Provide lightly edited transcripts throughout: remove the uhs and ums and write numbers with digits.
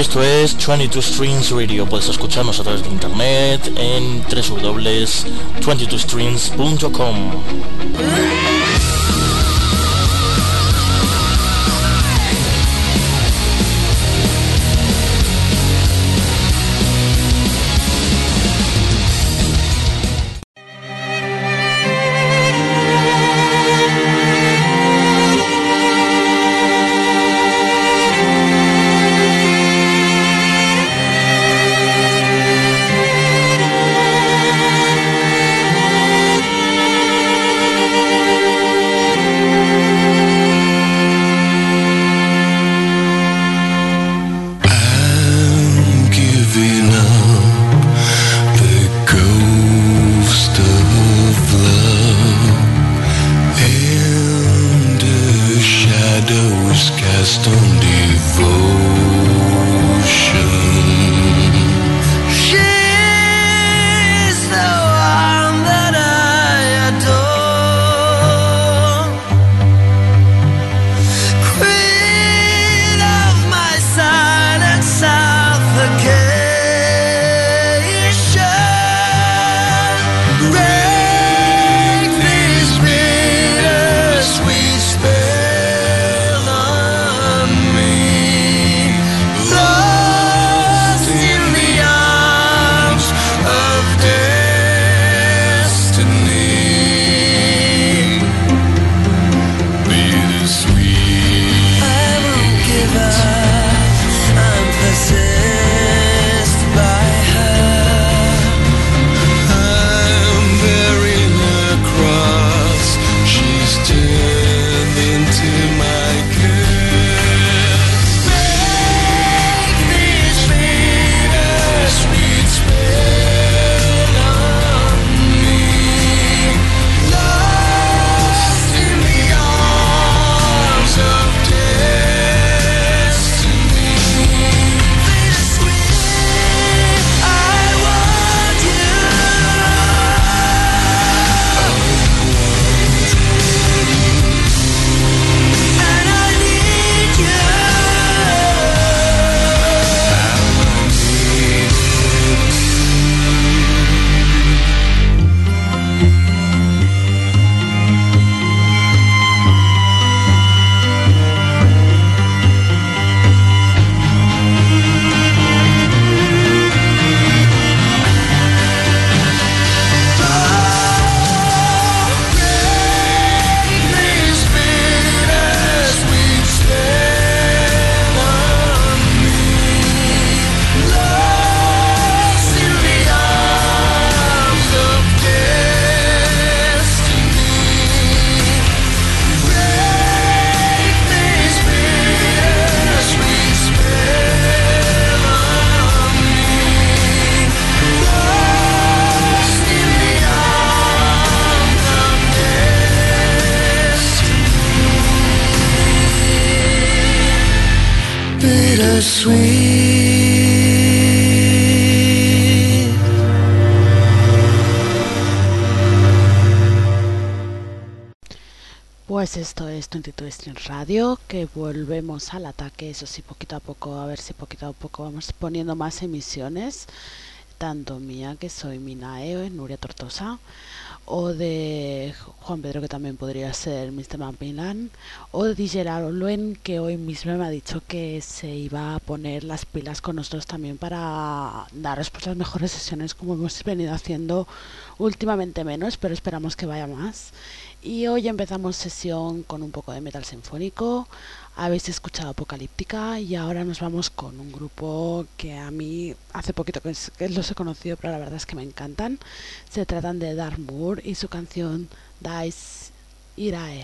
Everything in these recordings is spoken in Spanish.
Esto es 22 Strings Radio. Puedes escucharnos a través de internet en www.22strings.com. Pues esto es 22 Strings Radio, que volvemos al ataque, eso sí, poquito a poco, a ver si poquito a poco vamos poniendo más emisiones, tanto mía, que soy Minae, Nuria Tortosa, o de Juan Pedro, que también podría ser Mr. Macmillan, o de Gerard Luen, que hoy mismo me ha dicho que se iba a poner las pilas con nosotros también para daros pues las mejores sesiones como hemos venido haciendo últimamente, menos, pero esperamos que vaya más. Y hoy empezamos sesión con un poco de metal sinfónico. Habéis escuchado Apocalíptica y ahora nos vamos con un grupo que a mí hace poquito que los he conocido, pero la verdad es que me encantan. Se tratan de Dark Moor y su canción Dies Irae.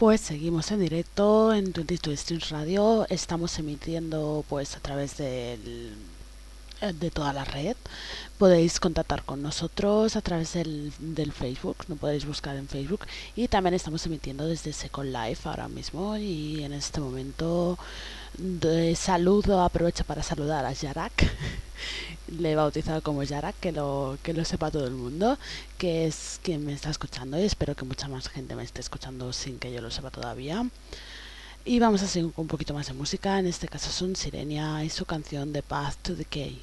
Pues seguimos en directo en 22 Streams Radio. Estamos emitiendo pues a través de toda la red. Podéis contactar con nosotros a través del Facebook, no podéis buscar en Facebook. Y también estamos emitiendo desde Second Life ahora mismo. Y en este momento saludo, aprovecho para saludar a Yarak. Le he bautizado como Yarak, que lo sepa todo el mundo, que es quien me está escuchando, y espero que mucha más gente me esté escuchando sin que yo lo sepa todavía. Y vamos a seguir con un poquito más de música. En este caso son Sirenia y su canción The Path to Decay.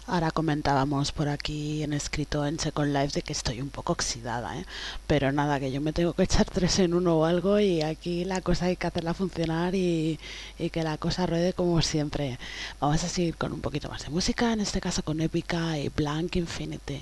Ahora comentábamos por aquí en escrito en Second Life de que estoy un poco oxidada, ¿eh? Pero nada, que yo me tengo que echar 3 en 1 o algo y aquí la cosa hay que hacerla funcionar y que la cosa ruede como siempre. Vamos a seguir con un poquito más de música, en este caso con Épica y Blank Infinity.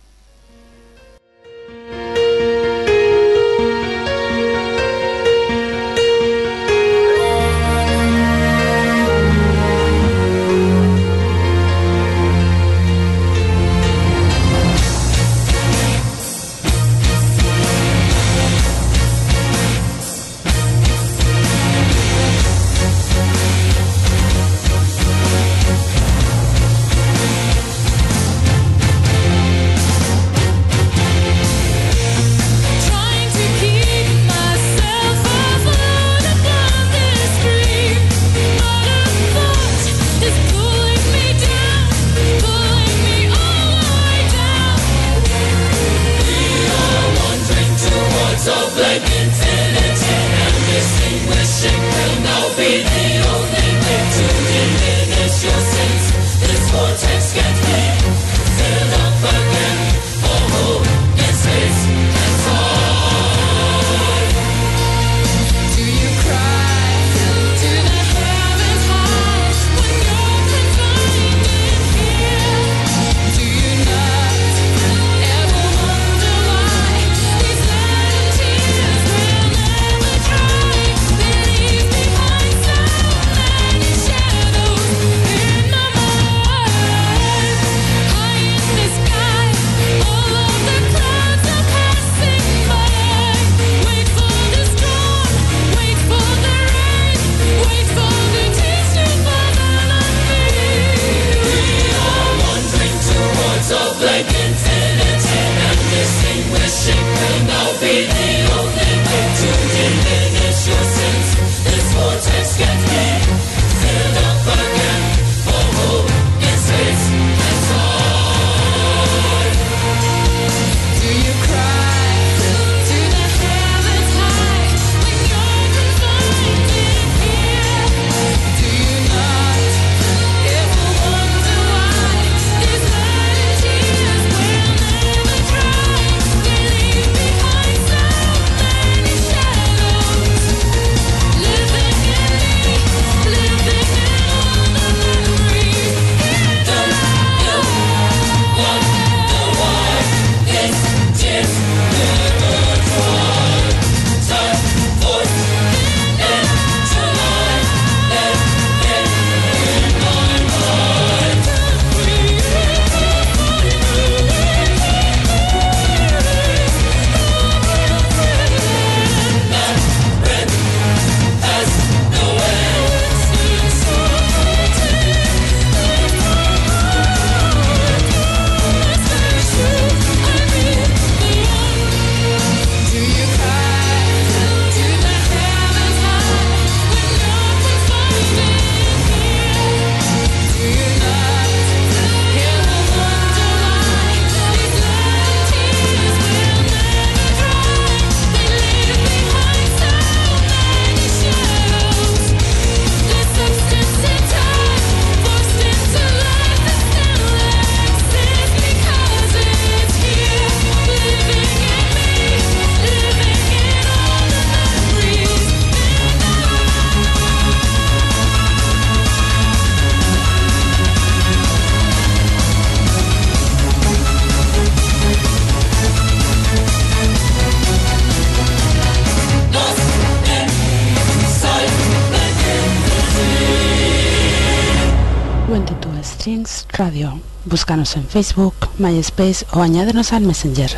Radio. Búscanos en Facebook, MySpace o añádenos al Messenger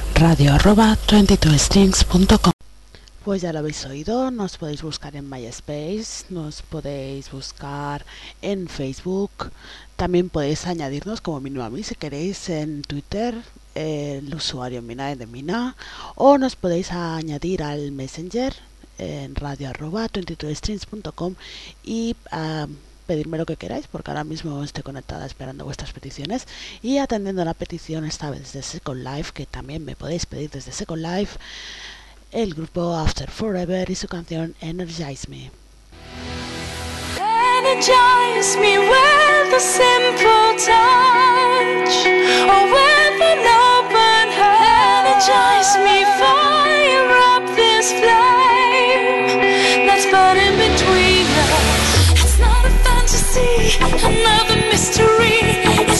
radio@22strings.com. Pues ya lo habéis oído, nos podéis buscar en MySpace, nos podéis buscar en Facebook, también podéis añadirnos como mínimo a mí si queréis en Twitter, el usuario Mina de Mina, o nos podéis añadir al Messenger en radio@22strings.com y pedirme lo que queráis, porque ahora mismo estoy conectada esperando vuestras peticiones y atendiendo la petición esta vez de Second Life, que también me podéis pedir desde Second Life, el grupo After Forever y su canción Energize Me. Energize me with a simple touch.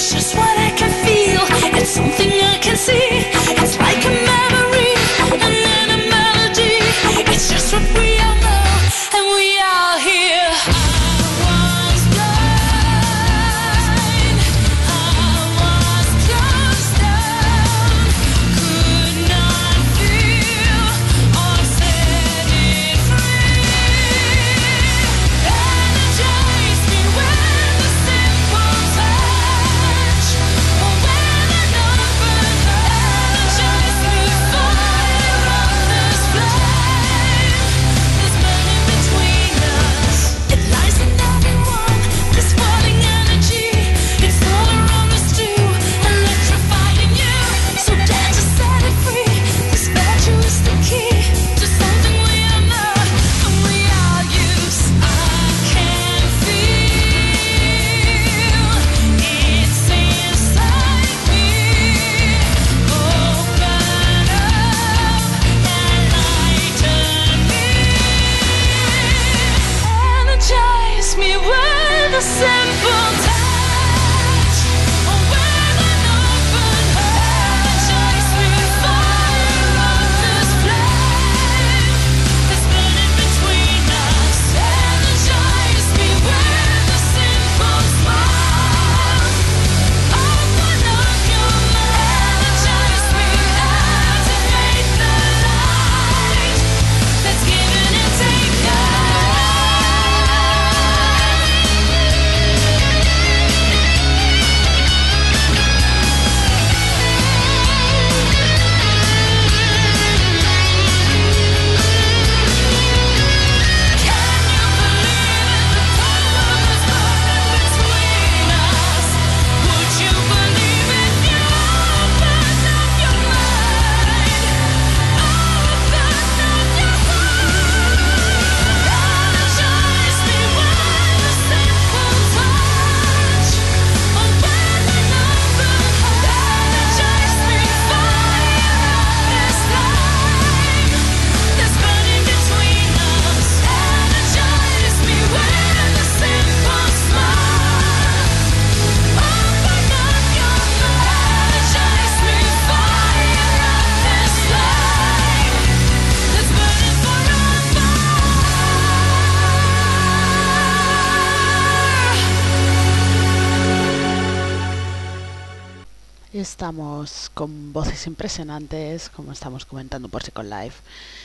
Estamos con voces impresionantes, como estamos comentando por Second Life.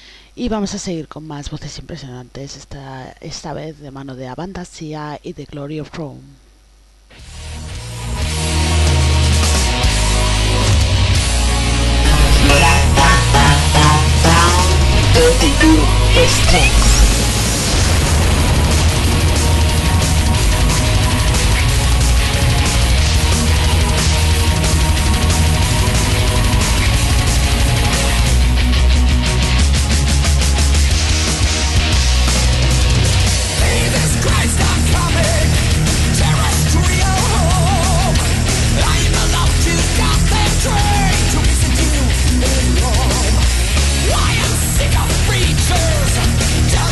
Y vamos a seguir con más voces impresionantes, esta vez de mano de Avantasia y de Glory of Rome. Sick of preachers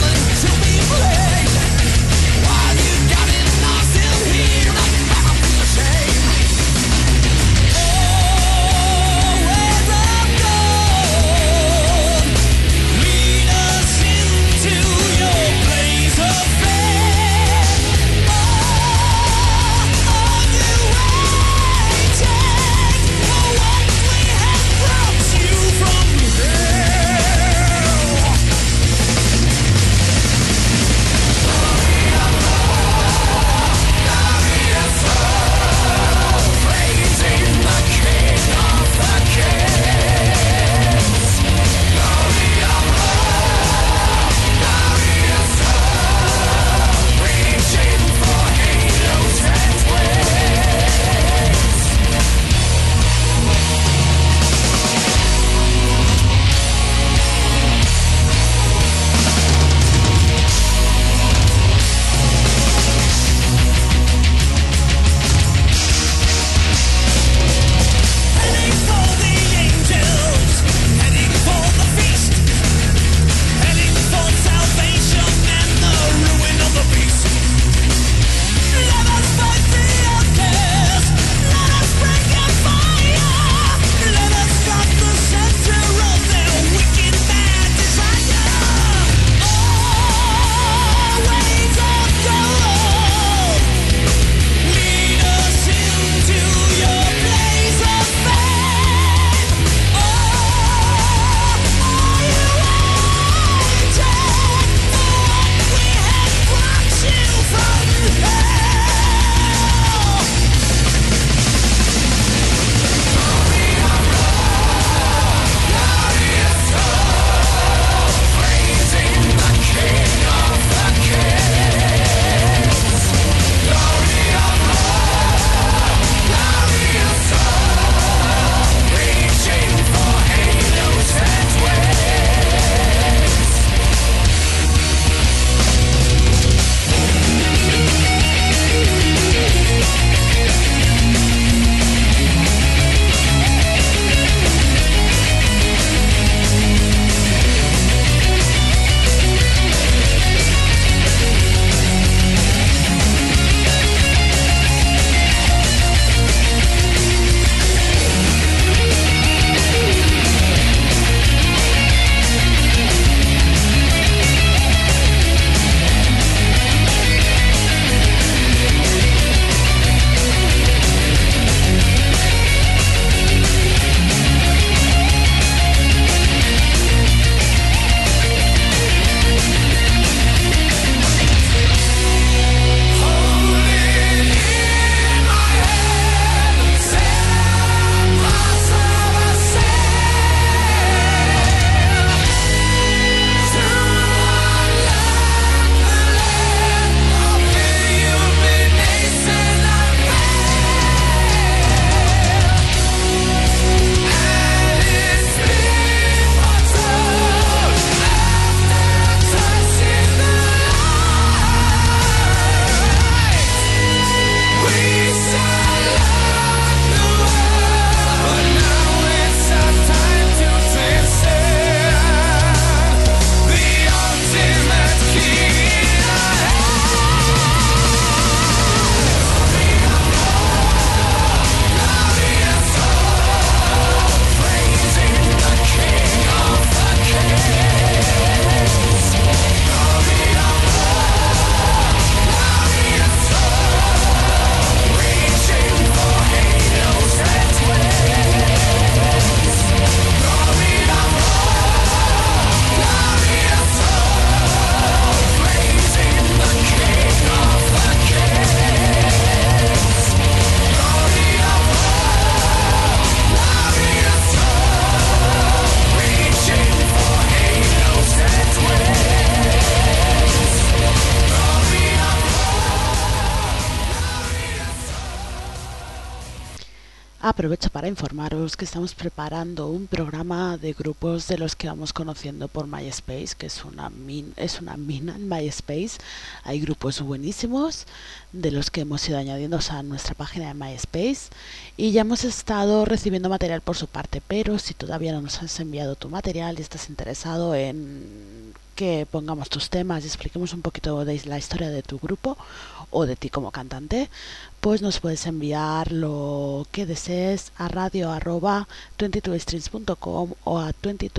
Aprovecho para informaros que estamos preparando un programa de grupos de los que vamos conociendo por MySpace, que es una mina en MySpace. Hay grupos buenísimos de los que hemos ido añadiendo a nuestra página de MySpace y ya hemos estado recibiendo material por su parte, pero si todavía no nos has enviado tu material y estás interesado en que pongamos tus temas y expliquemos un poquito de la historia de tu grupo o de ti como cantante, pues nos puedes enviar lo que desees a radio@22strings.com o a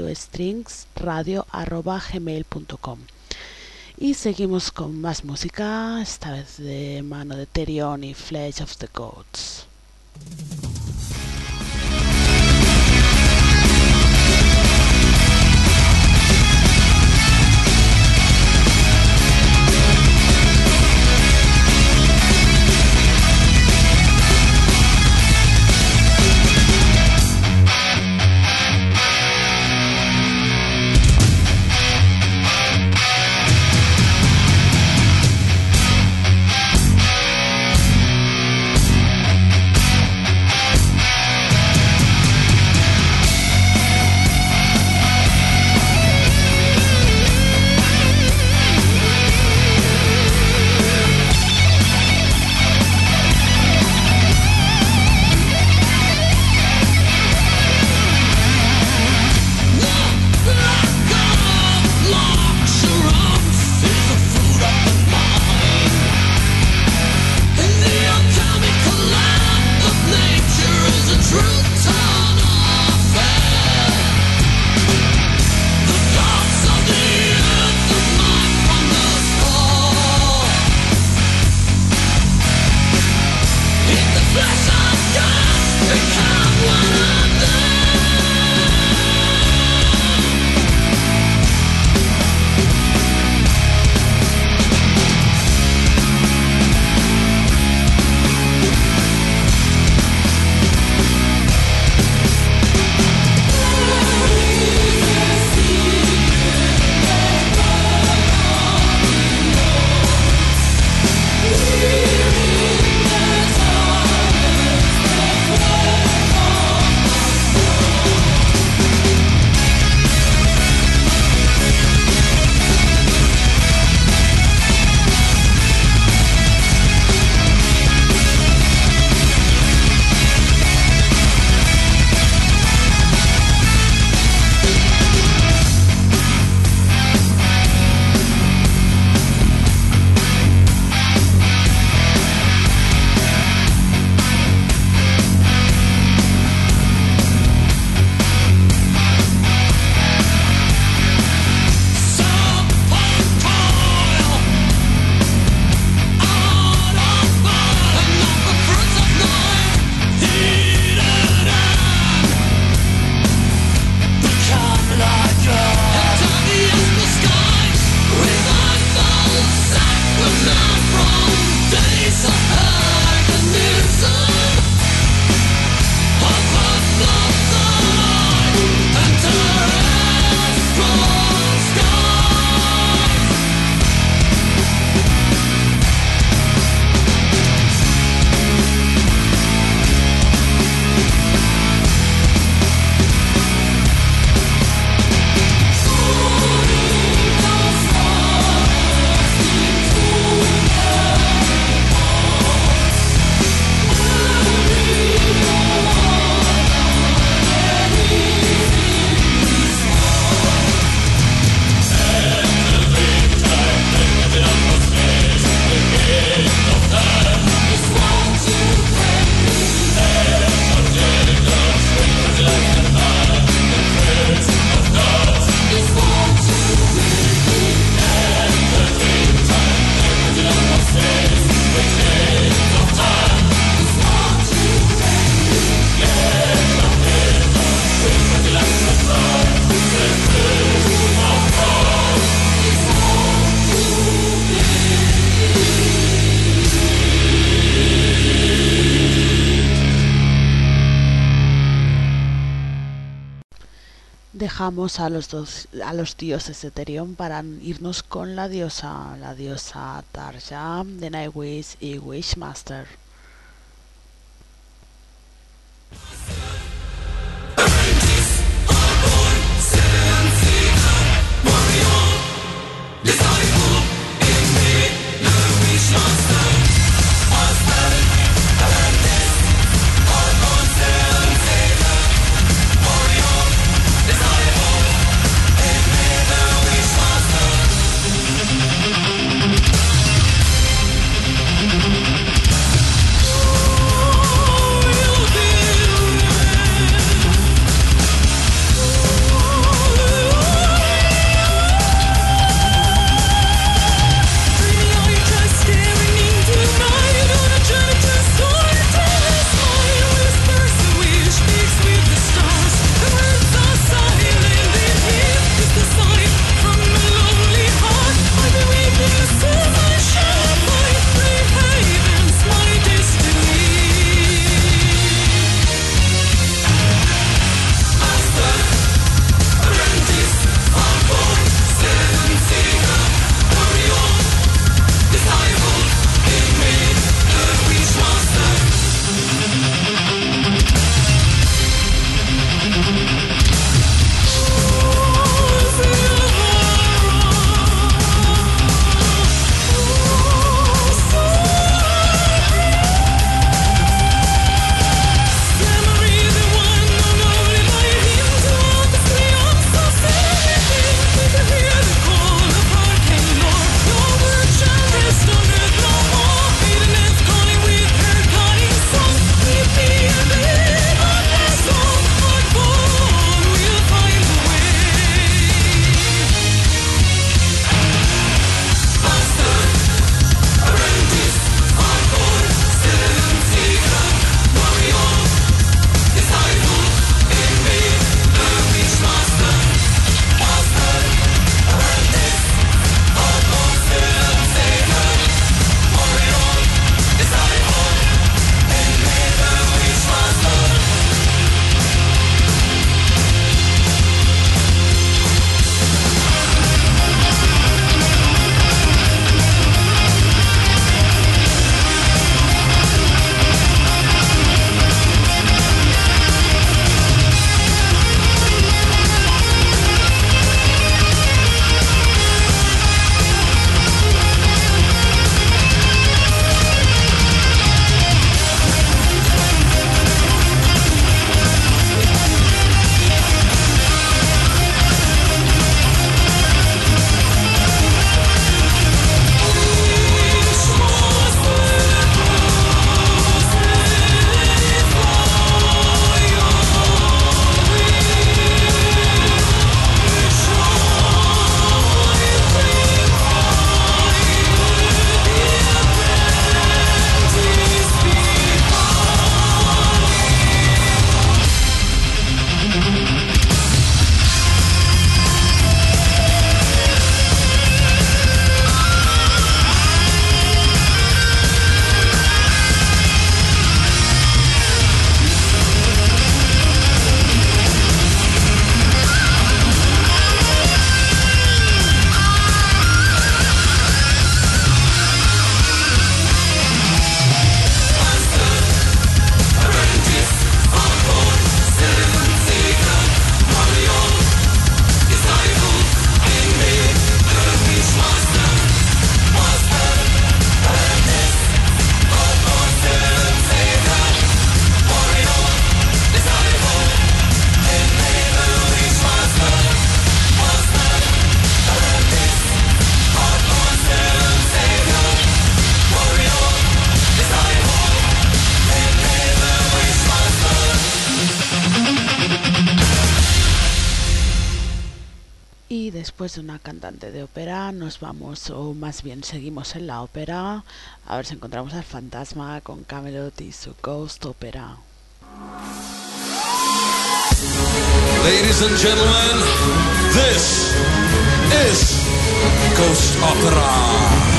22stringsradio@gmail.com. Y seguimos con más música, esta vez de mano de Therion y Flesh of the Gods. Dejamos a los dioses de Therion para irnos con la diosa Tarja de Nightwish y Wishmaster. después de una cantante de ópera nos vamos, o más bien seguimos en la ópera, a ver si encontramos al fantasma con Camelot y su Ghost Opera. Ladies and gentlemen, this is Ghost Opera.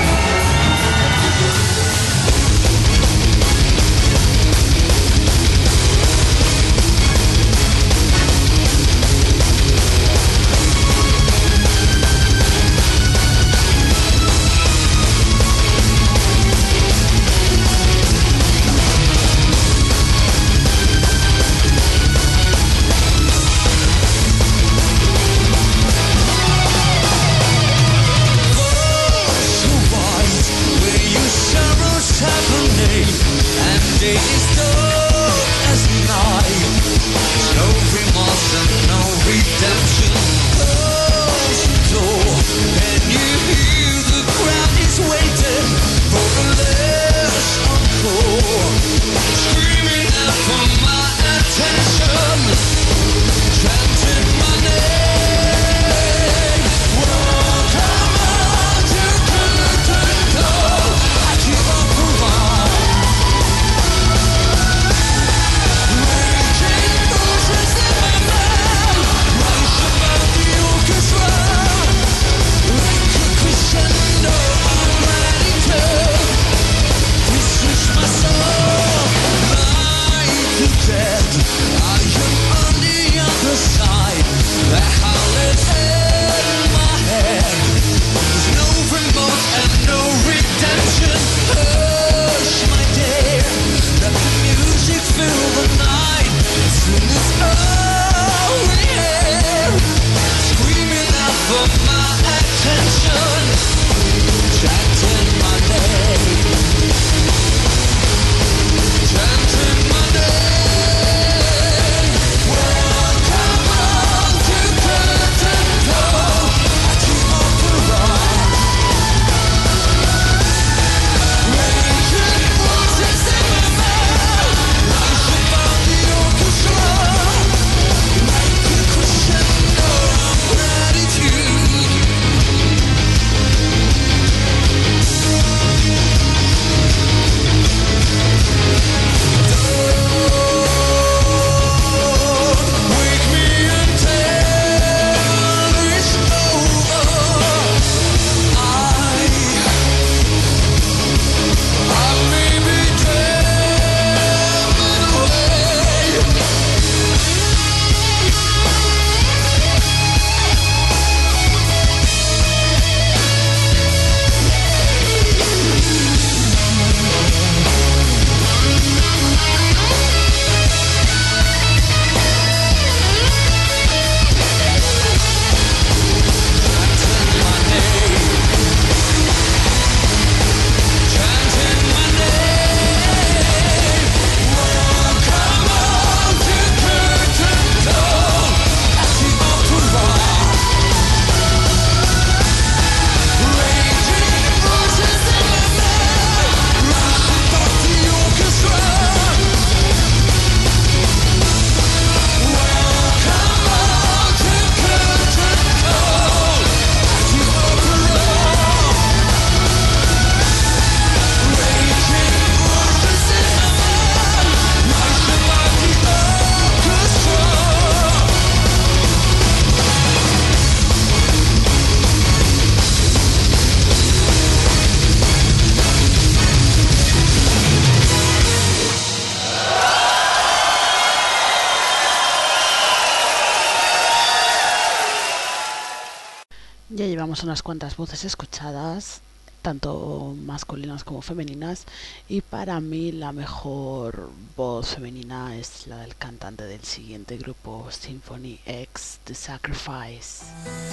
Ya llevamos unas cuantas voces escuchadas, tanto masculinas como femeninas, y para mí la mejor voz femenina es la del cantante del siguiente grupo, Symphony X, The Sacrifice.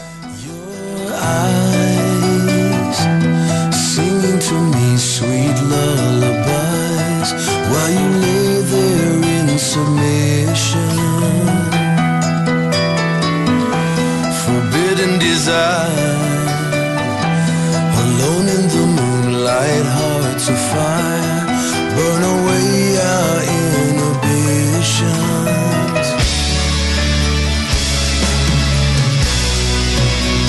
Your eyes singing to me sweet lullabies while you lay there in submission. Forbidden desire, alone in the moonlight, hearts of fire, burn away our inhibitions.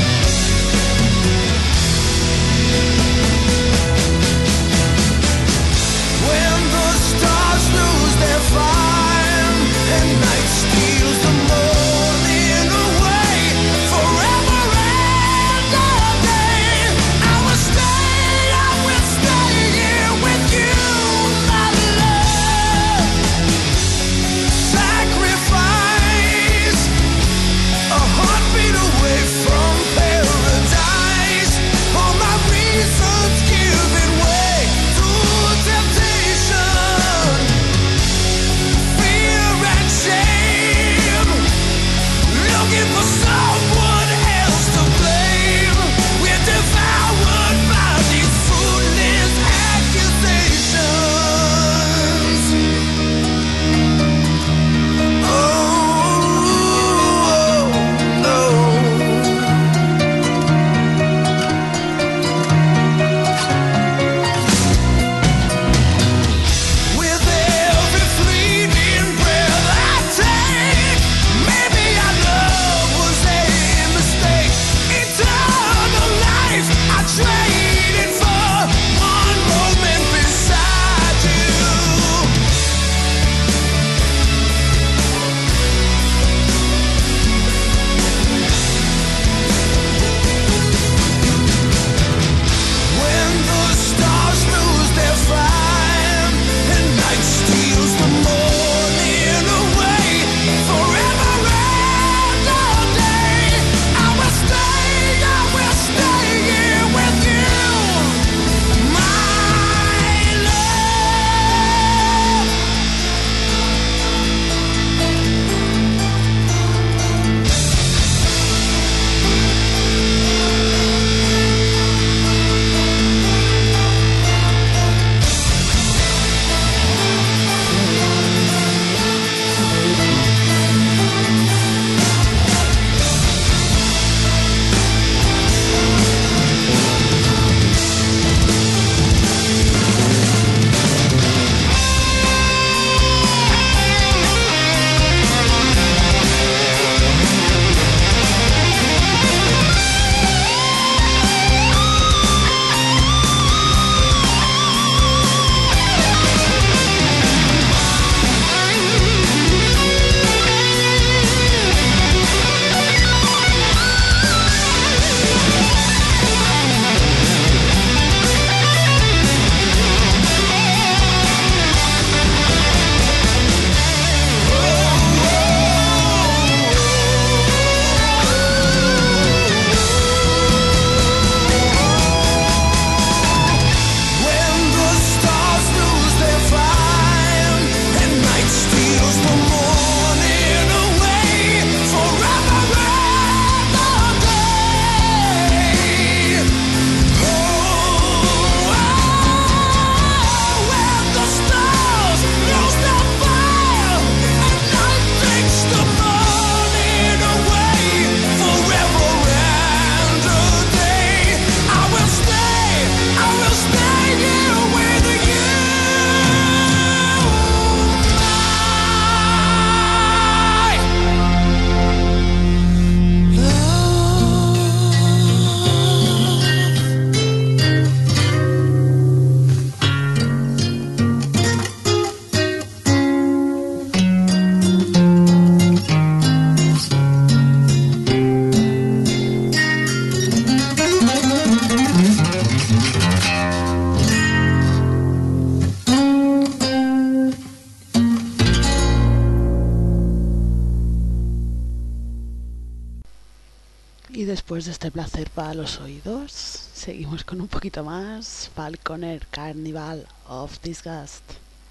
Y después de este placer para los oídos, seguimos con un poquito más. Falconer, Carnival of Disgust.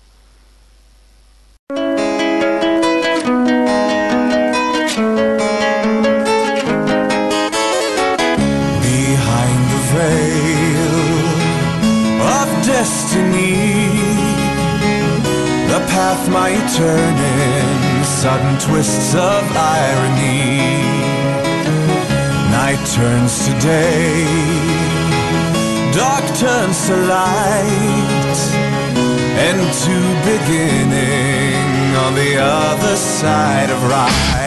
Behind the veil of destiny, the path might turn in sudden twists of irony. Night turns to day, dark turns to light, and to beginning on the other side of right.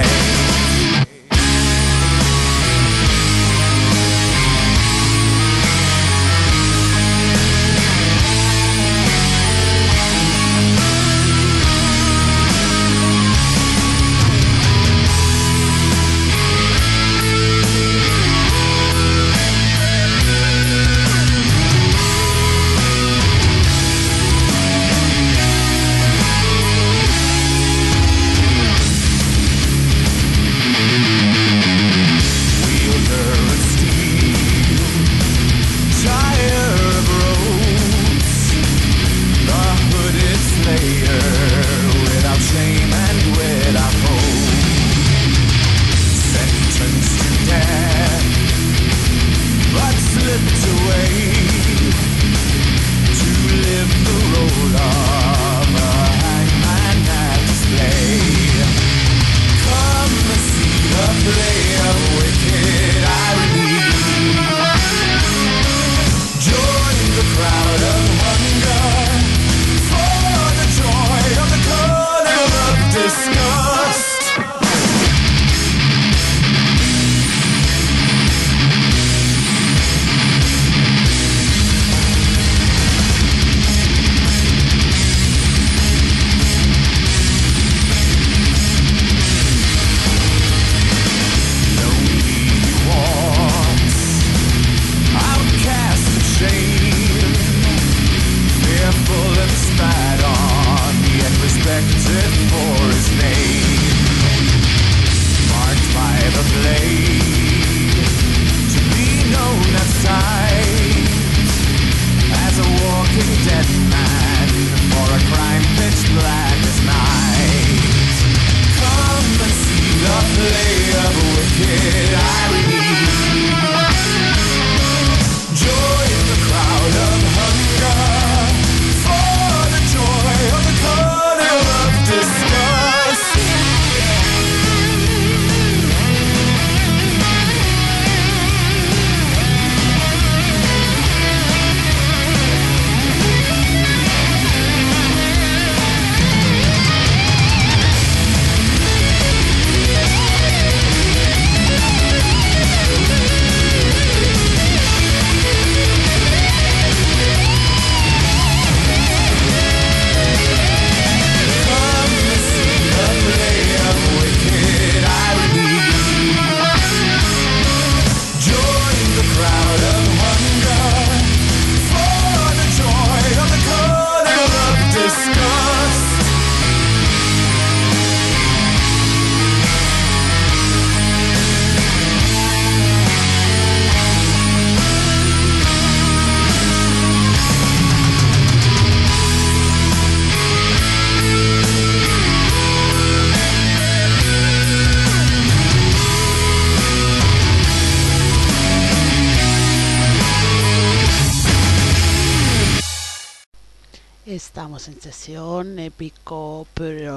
Estamos en sesión épico,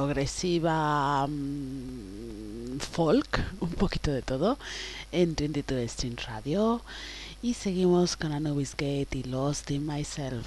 progresiva, folk, un poquito de todo, en 22 Stream Radio. Y seguimos con Anubis Gate y Lost in Myself.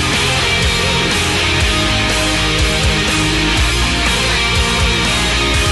Myself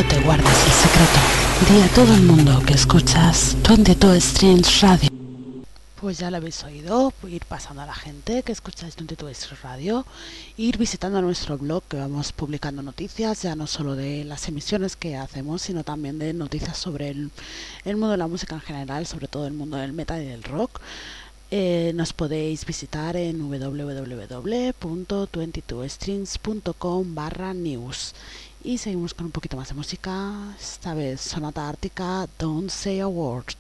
te guardes el secreto. Di a todo el mundo que escuchas 22 Streams Radio. Pues ya lo habéis oído, ir pasando a la gente que escucháis 22 Streams Radio, ir visitando nuestro blog, que vamos publicando noticias, ya no solo de las emisiones que hacemos, sino también de noticias sobre el mundo de la música en general, sobre todo el mundo del metal y del rock. Nos podéis visitar en www.22streams.com/news. Y seguimos con un poquito más de música, esta vez Sonata Ártica, Don't Say a Word.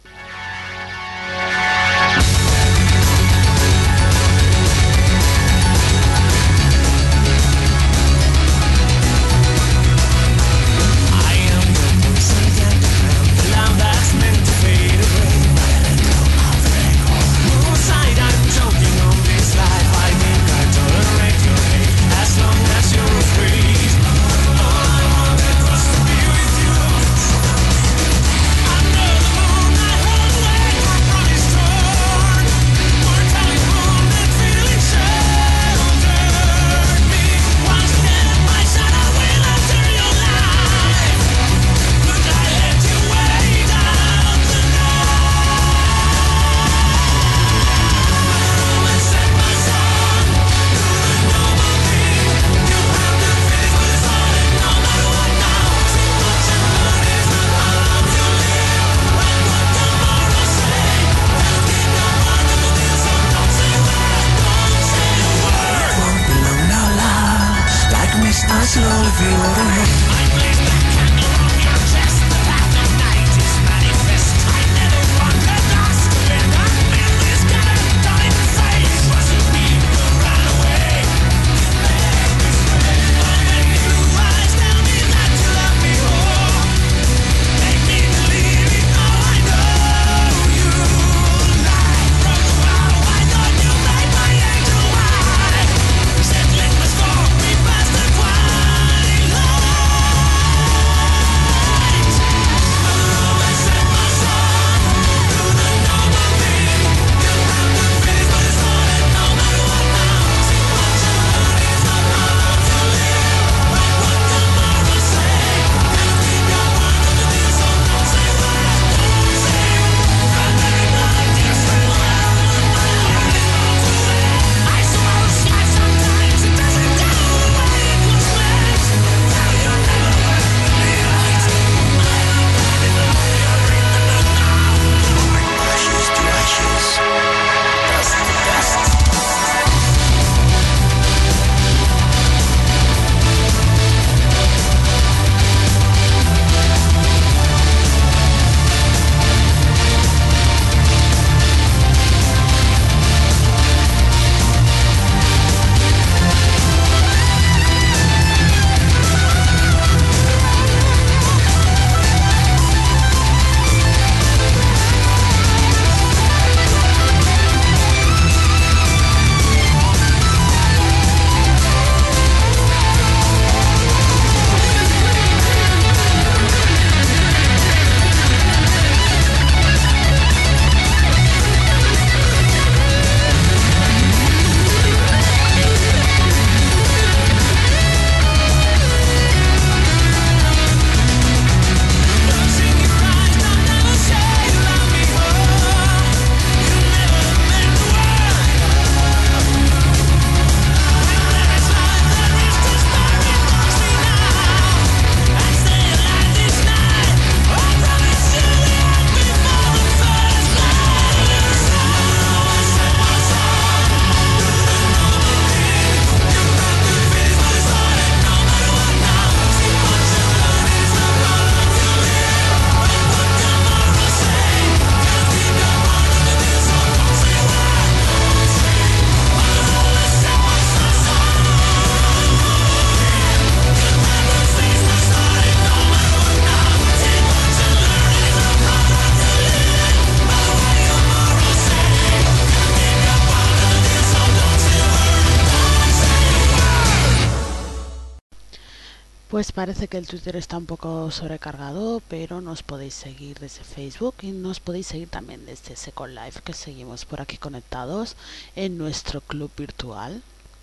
Pues parece que el Twitter está un poco sobrecargado, pero nos podéis seguir desde Facebook y nos podéis seguir también desde Second Life, que seguimos por aquí conectados en nuestro club virtual.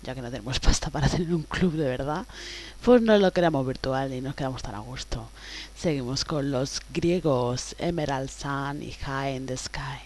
ya que no tenemos pasta para tener un club de verdad, pues nos lo creamos virtual y nos quedamos tan a gusto. Seguimos con los griegos, Emerald Sun y High in the Sky.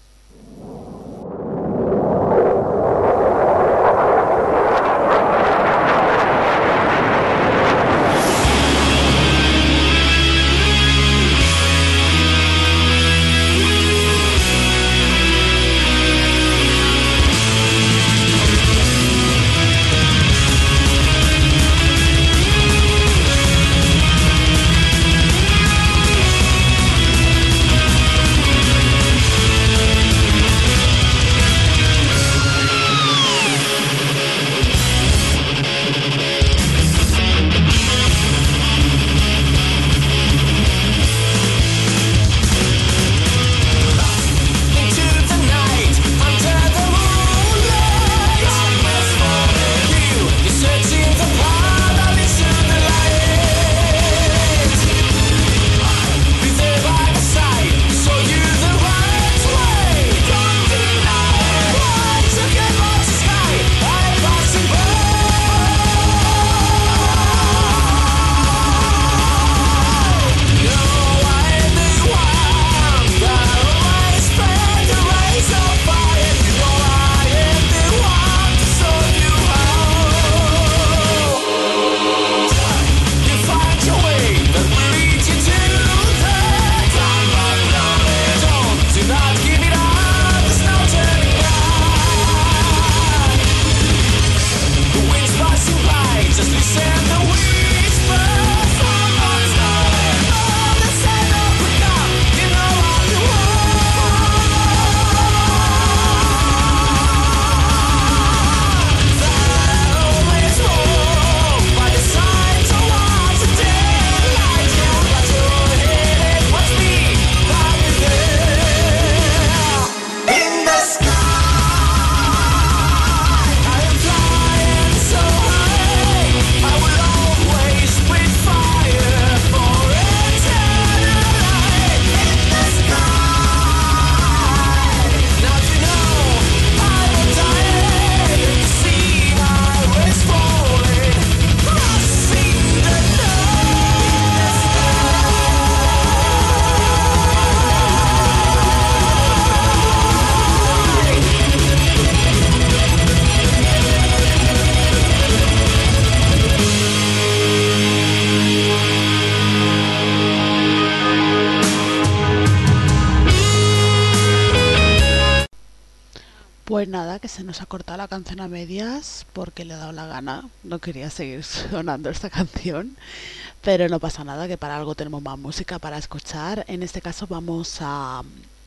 Pues nada, que se nos ha cortado la canción a medias porque le he dado la gana. No quería seguir sonando esta canción, pero no pasa nada, que para algo tenemos más música para escuchar. En este caso vamos a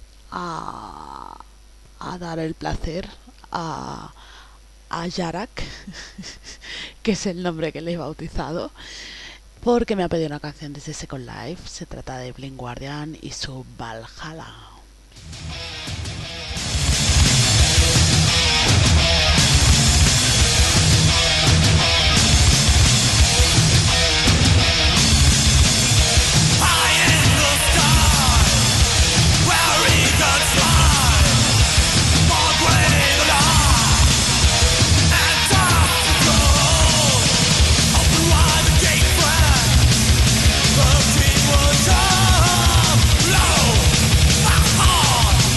dar el placer a Yarak, que es el nombre que le he bautizado, porque me ha pedido una canción desde Second Life. Se trata de Blind Guardian y su Valhalla. Low,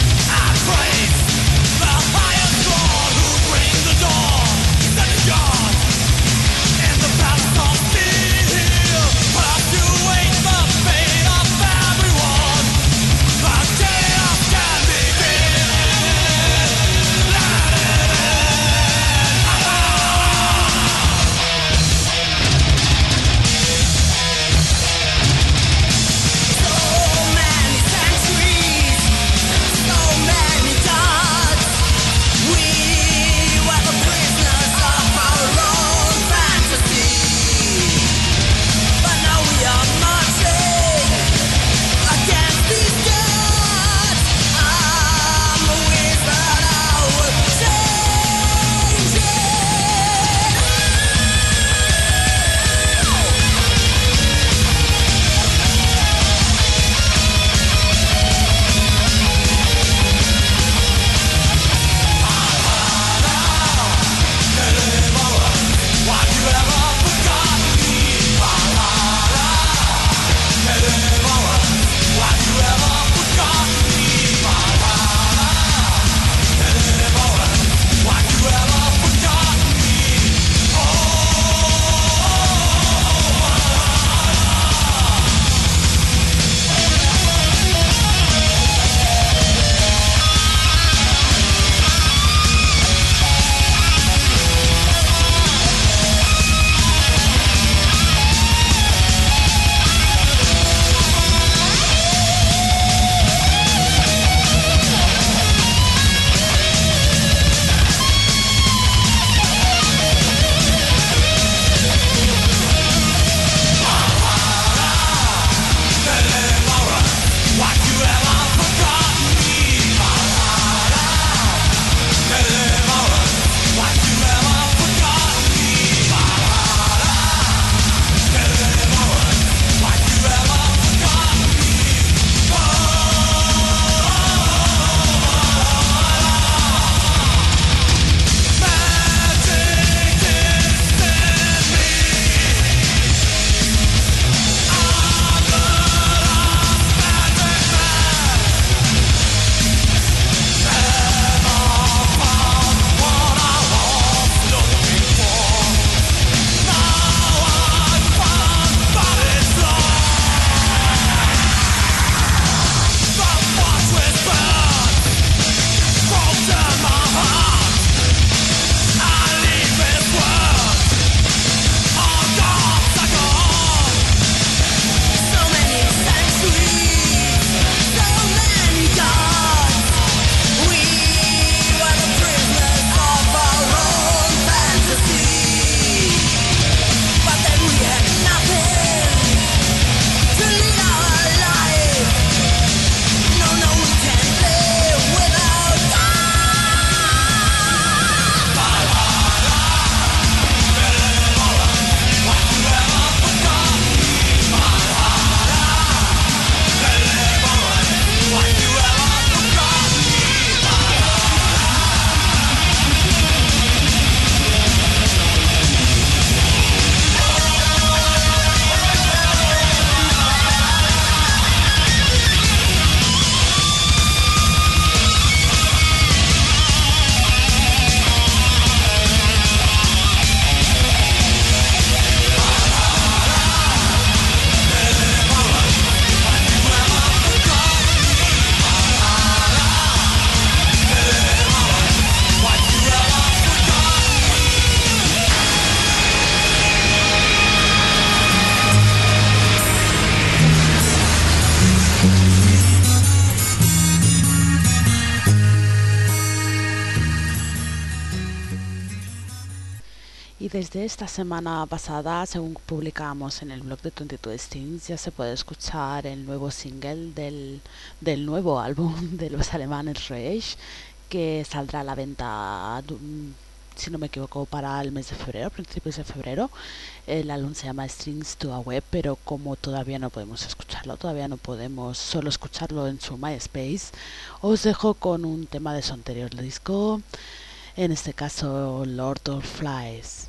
desde esta semana pasada, según publicamos en el blog de 22 Stings, ya se puede escuchar el nuevo single del nuevo álbum de los alemanes Rage, que saldrá a la venta, si no me equivoco, para el mes de febrero, principios de febrero. El álbum se llama Strings to a Web, pero como todavía no podemos escucharlo, todavía no podemos solo escucharlo en su MySpace, os dejo con un tema de su anterior disco, en este caso Lord of Flies.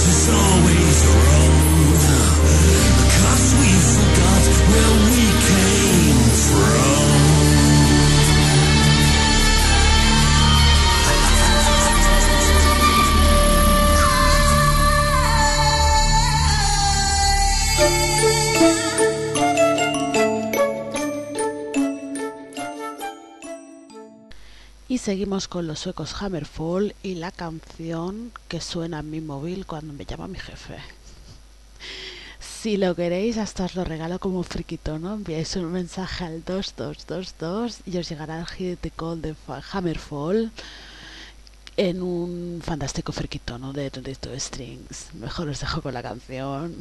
is always wrong, 'cause we forgot where we came from. Y seguimos con los suecos Hammerfall y la canción que suena en mi móvil cuando me llama mi jefe. Si lo queréis, hasta os lo regalo como friquitono. Enviáis un mensaje al 2222 y os llegará el hit de call de Hammerfall en un fantástico friquitono de 22 Strings. Mejor os dejo con la canción.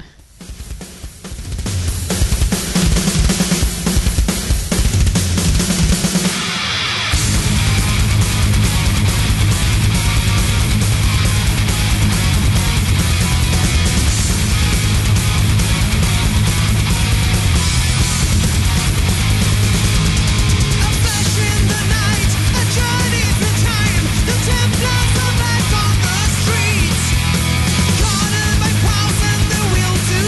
Templars are back on the streets, guarded by powers and the will to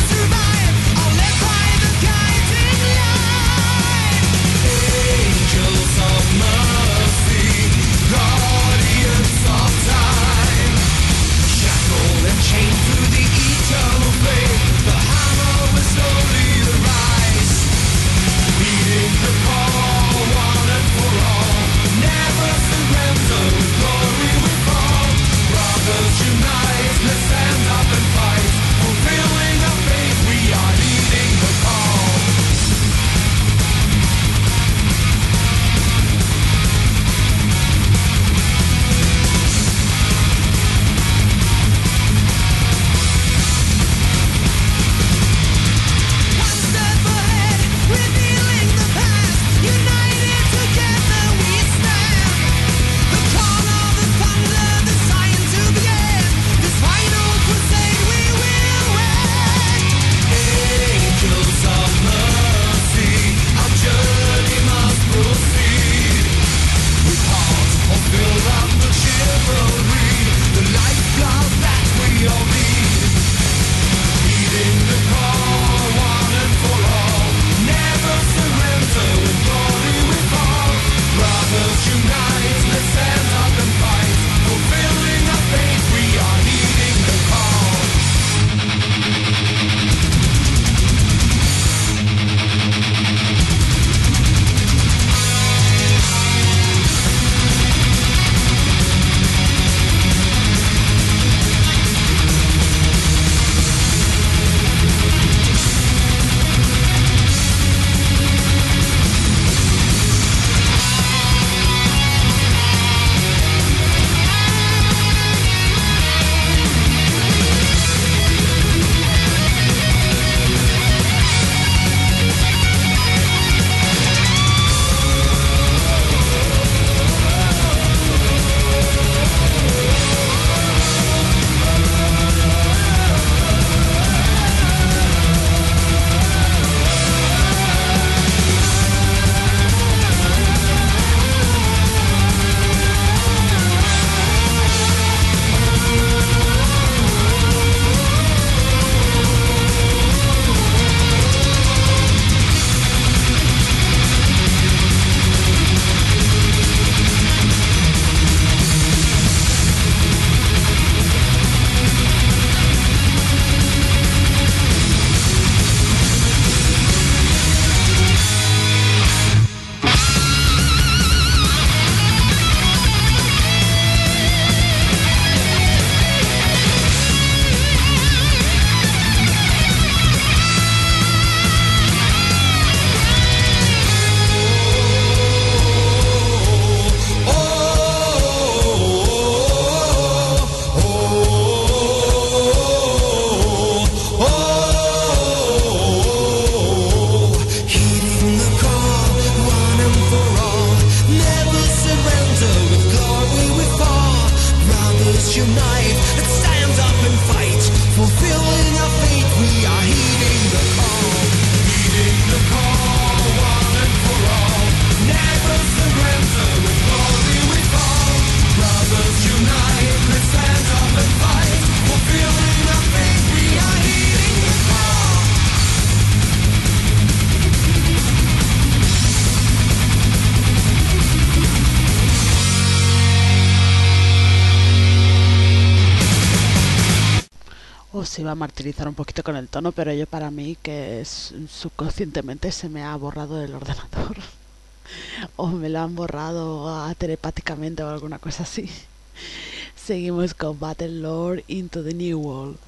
iba a martirizar un poquito con el tono, pero yo para mí que subconscientemente se me ha borrado del ordenador o me lo han borrado telepáticamente o alguna cosa así. Seguimos con Battle Lord Into the New World.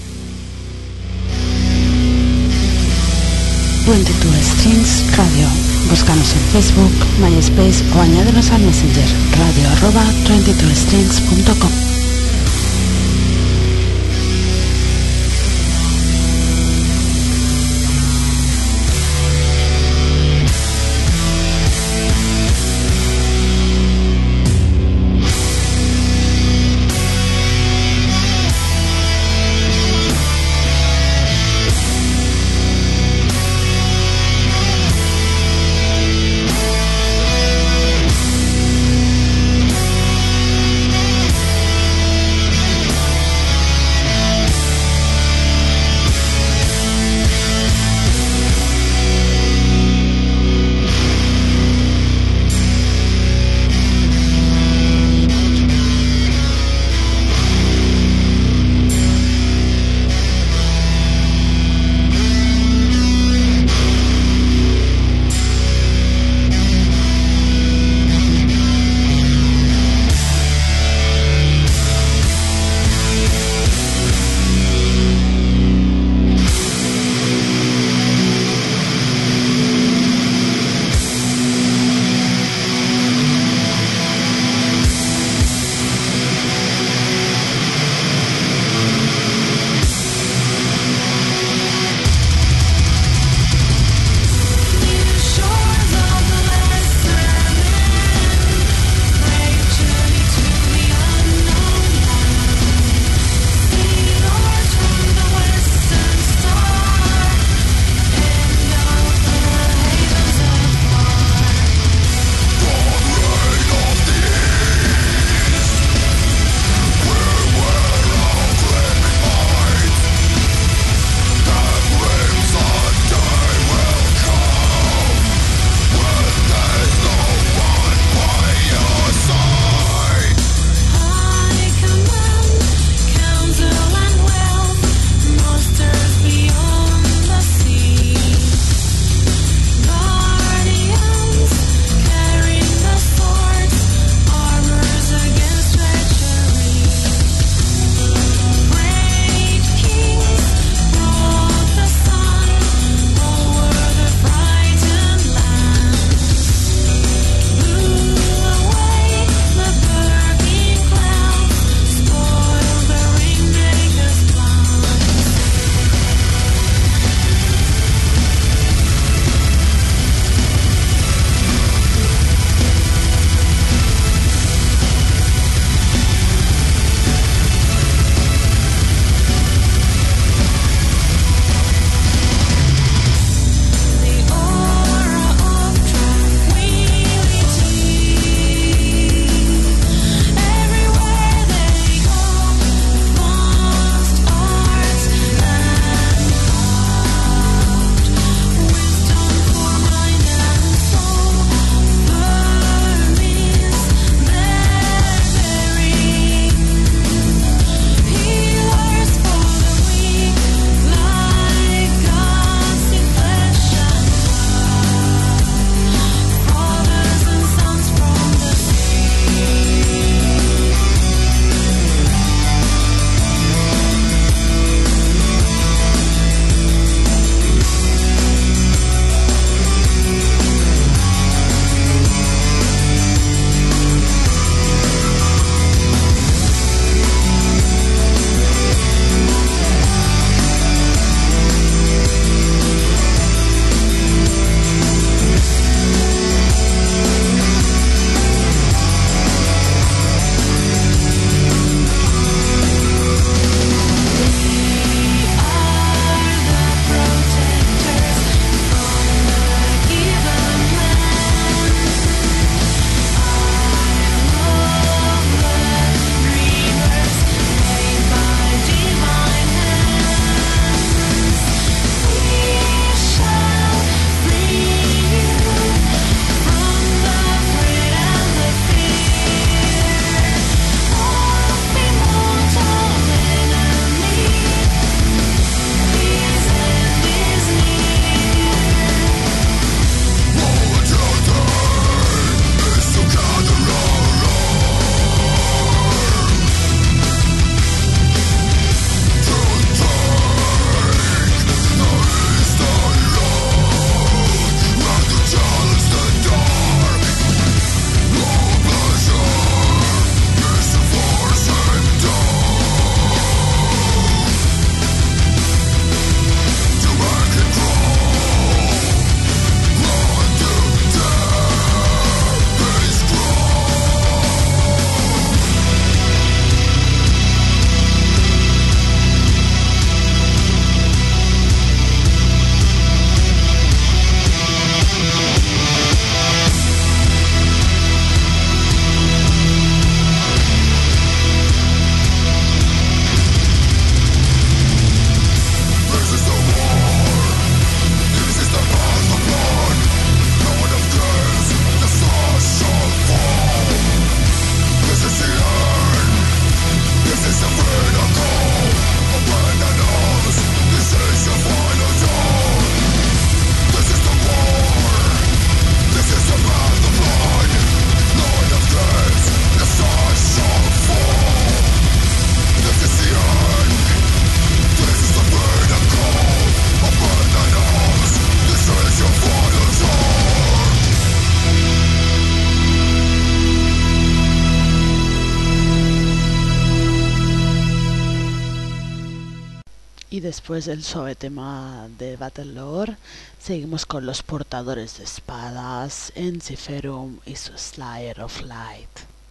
22 Strings Radio. Búscanos en Facebook, MySpace o añádenos al Messenger radio@22strings.com. después del suave tema de Battlelore, seguimos con los portadores de espadas, Ensiferum y su Slayer of Light.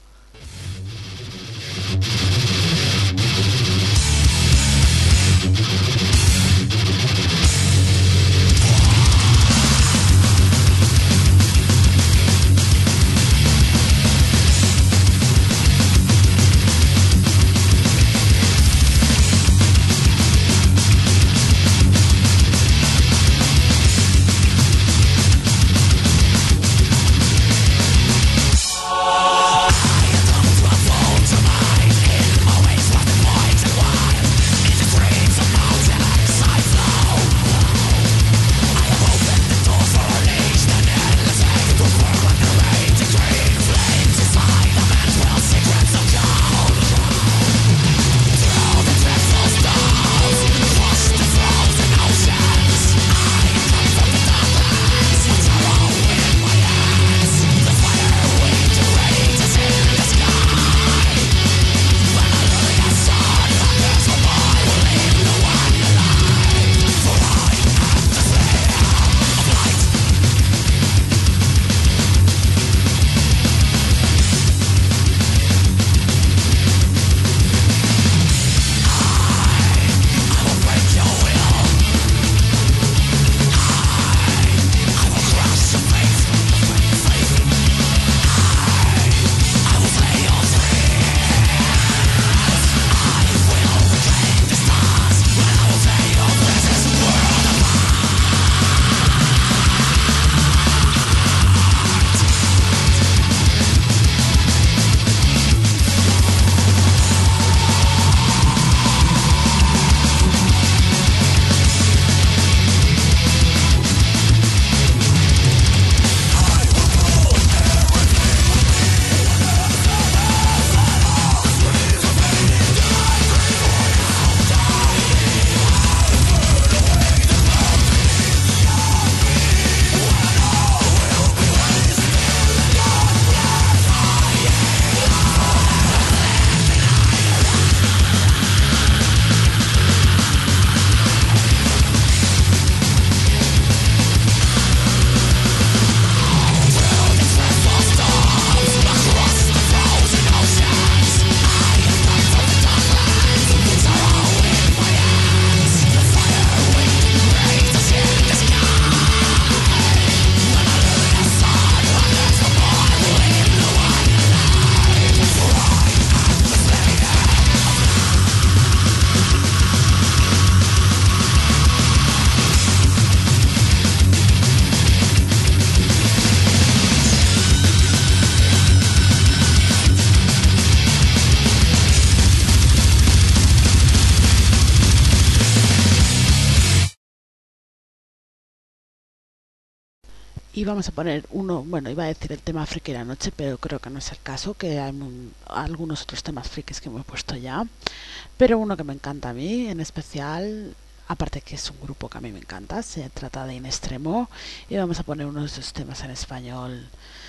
Y vamos a poner uno, bueno, iba a decir el tema friki de la noche, pero creo que no es el caso, que hay algunos otros temas frikis que me he puesto ya. Pero uno que me encanta a mí, en especial, aparte que es un grupo que a mí me encanta, se trata de In Extremo. Y vamos a poner uno de sus temas en español,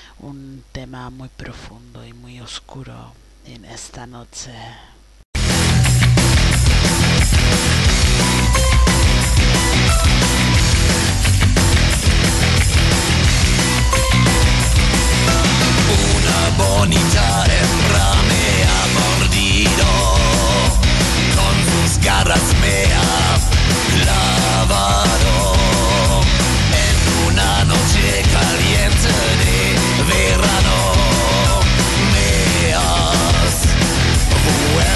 un tema muy profundo y muy oscuro en esta noche. Bonita hembra me ha mordido, con sus garras me ha clavado en una noche caliente de verano. Me has vuelto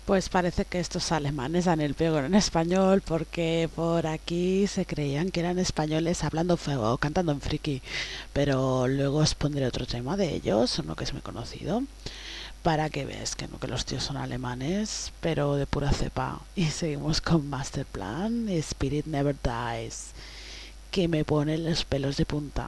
Pues parece que estos alemanes dan el pego en español porque por aquí se creían que eran españoles hablando feo, cantando en friki. Pero luego os pondré otro tema de ellos, uno que es muy conocido, para que veas que no, que los tíos son alemanes, pero de pura cepa. Y seguimos con Masterplan, Spirit Never Dies, que me pone los pelos de punta.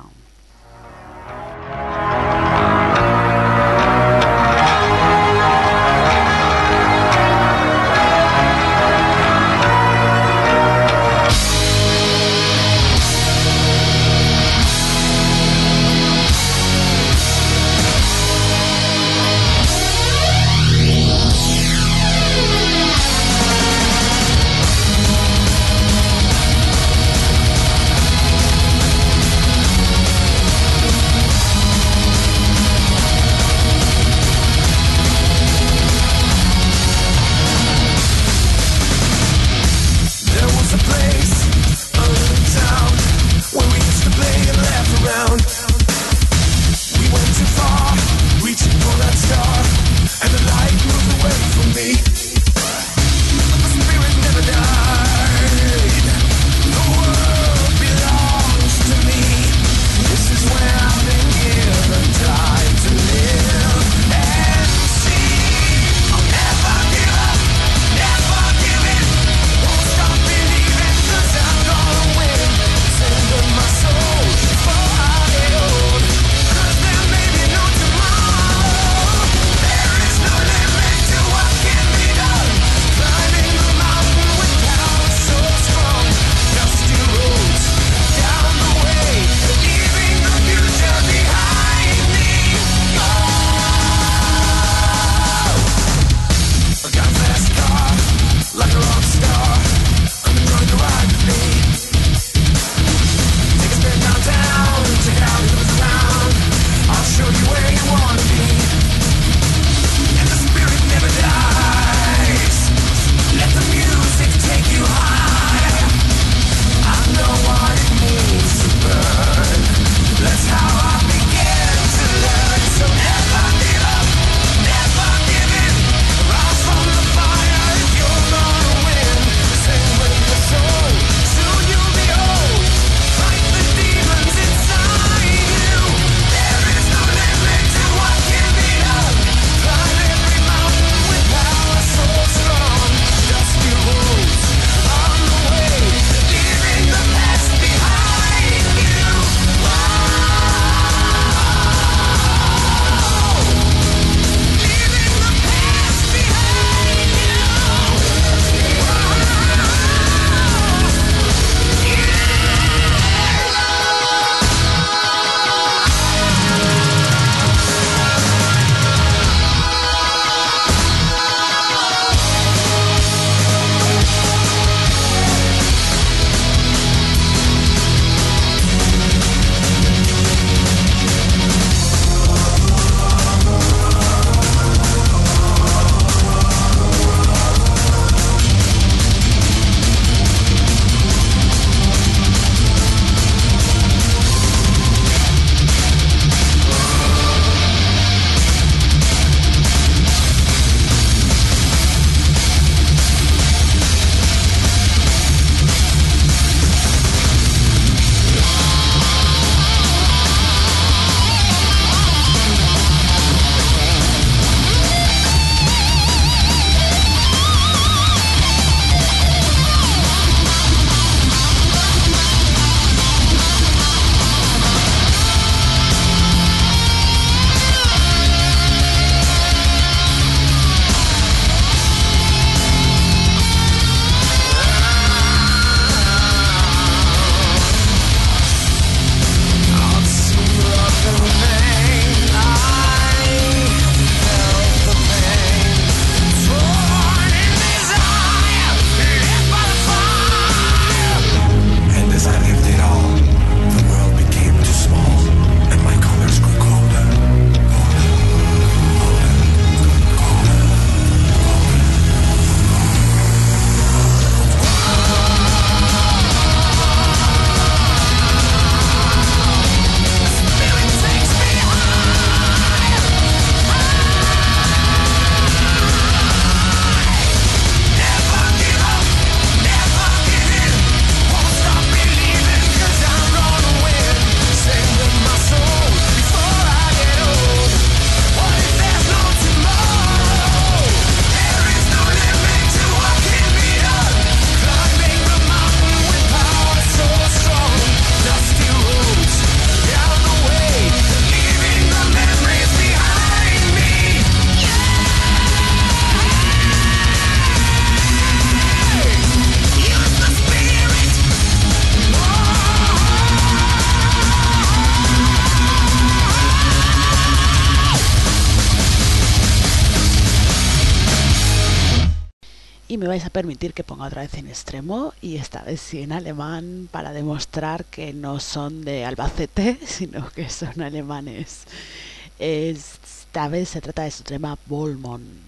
Y me vais a permitir que ponga otra vez en extremo, y esta vez sí en alemán, para demostrar que no son de Albacete, sino que son alemanes. Esta vez se trata de su tema Bollmon.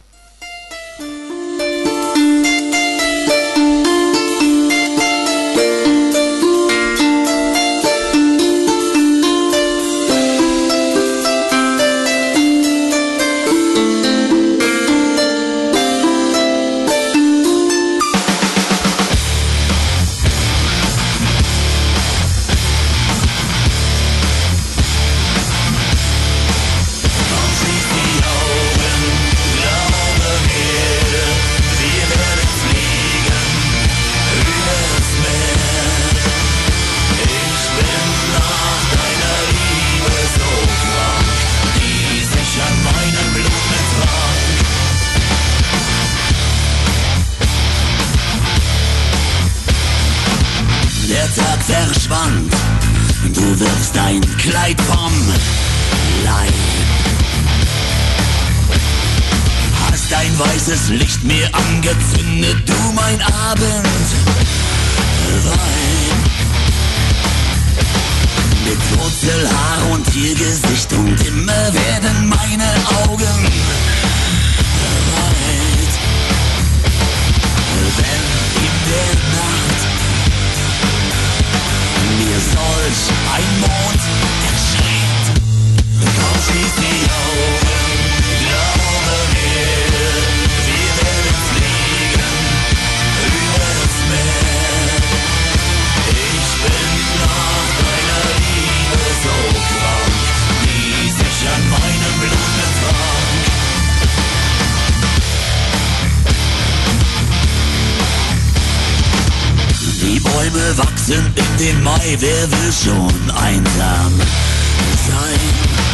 Verschwand, du wirfst dein Kleid vom Leib, hast ein weißes Licht mir angezündet, du mein Abend Weib. Mit Wurzelhaar und Tiergesicht und immer werden meine Augen weit, wenn in der Nacht mir solch ein Mond erscheint. Komm, schließ die Augen, glaube mir, wir werden fliegen übers Meer. Ich bin nach deiner Liebe so krank, die sich an meinem Blut ertrank. Die Bäume wachsen in den Mai, wer will schon einsam sein?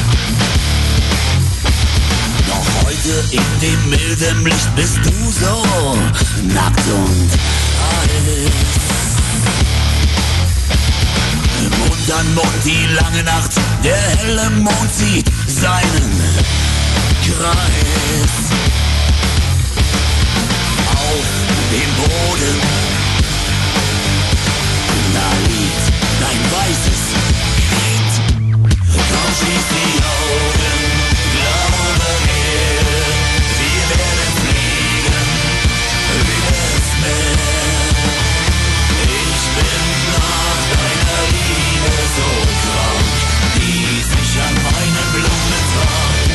Doch heute in dem milden Licht bist du so nackt und heiß. Mund an Mund die lange Nacht, der helle Mond zieht seinen Kreis. Auf dem Boden da liegt dein weißes Kleid. Komm, schließ die Augen, glaube mir, wir werden fliegen übers Meer. Ich bin nach deiner Liebe so krank, die sich an meinem Blut ertrank.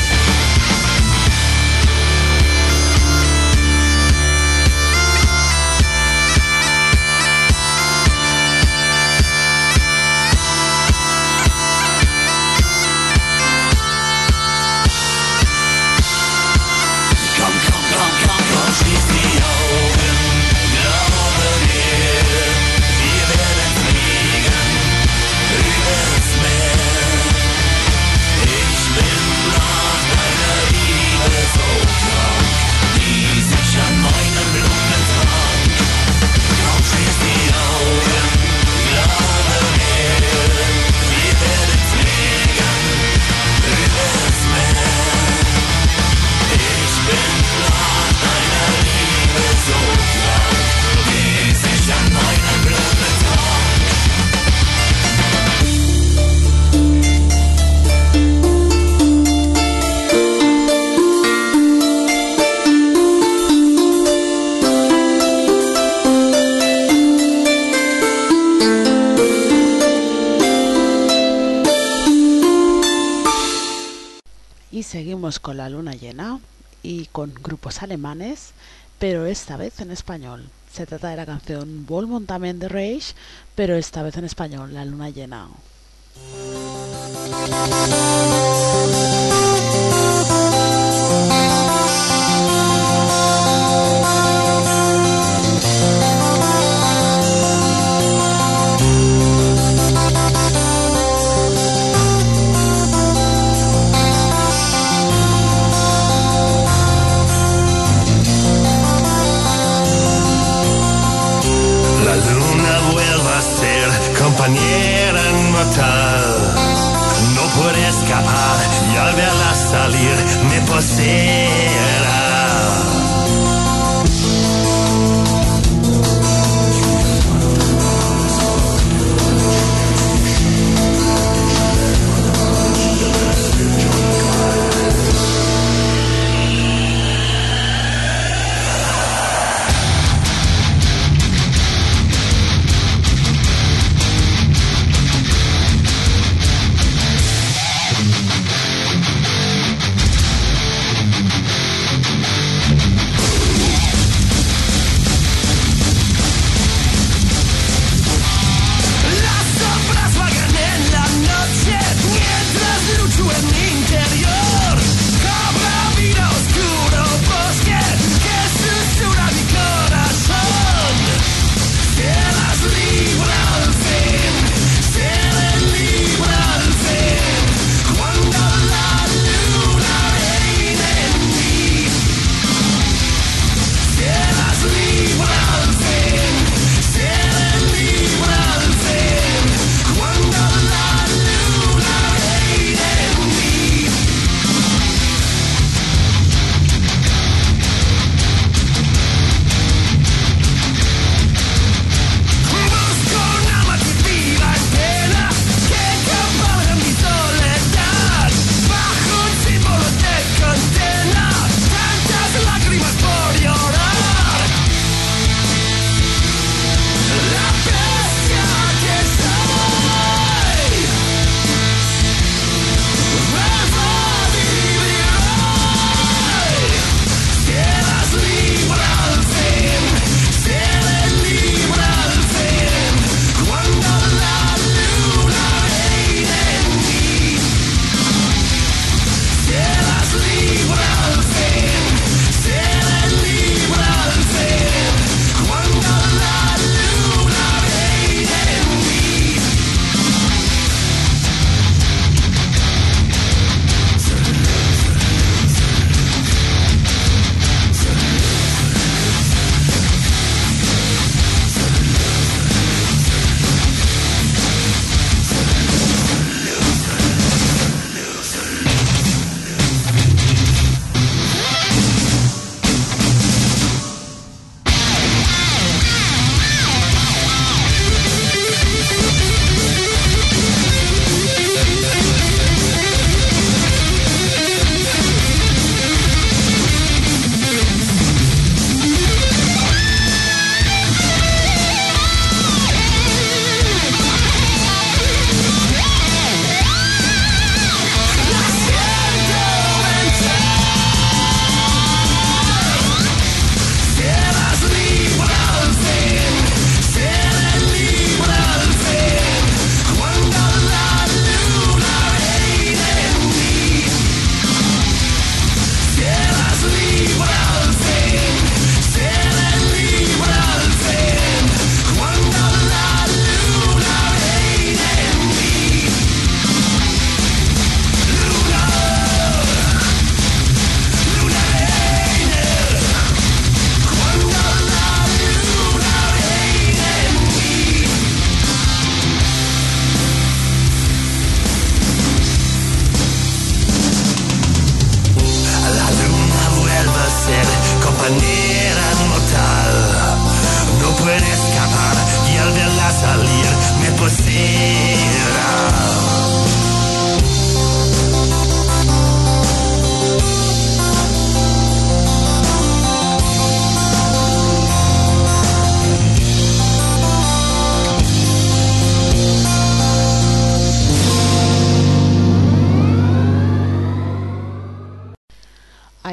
Seguimos con la luna llena y con grupos alemanes, pero esta vez en español. Se trata de la canción Bollmon también de Rage, pero esta vez en español, la luna llena. Compañera inmortal, no puede escapar y al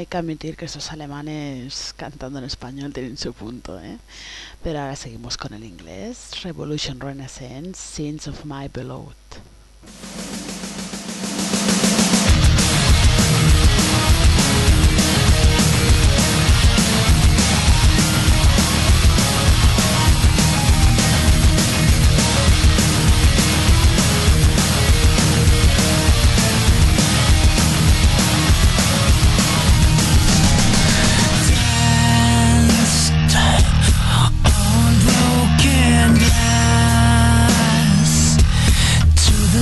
hay que admitir que esos alemanes cantando en español tienen su punto, ¿eh? Pero ahora seguimos con el inglés. Revolution Renaissance, Sins of My Beloved. To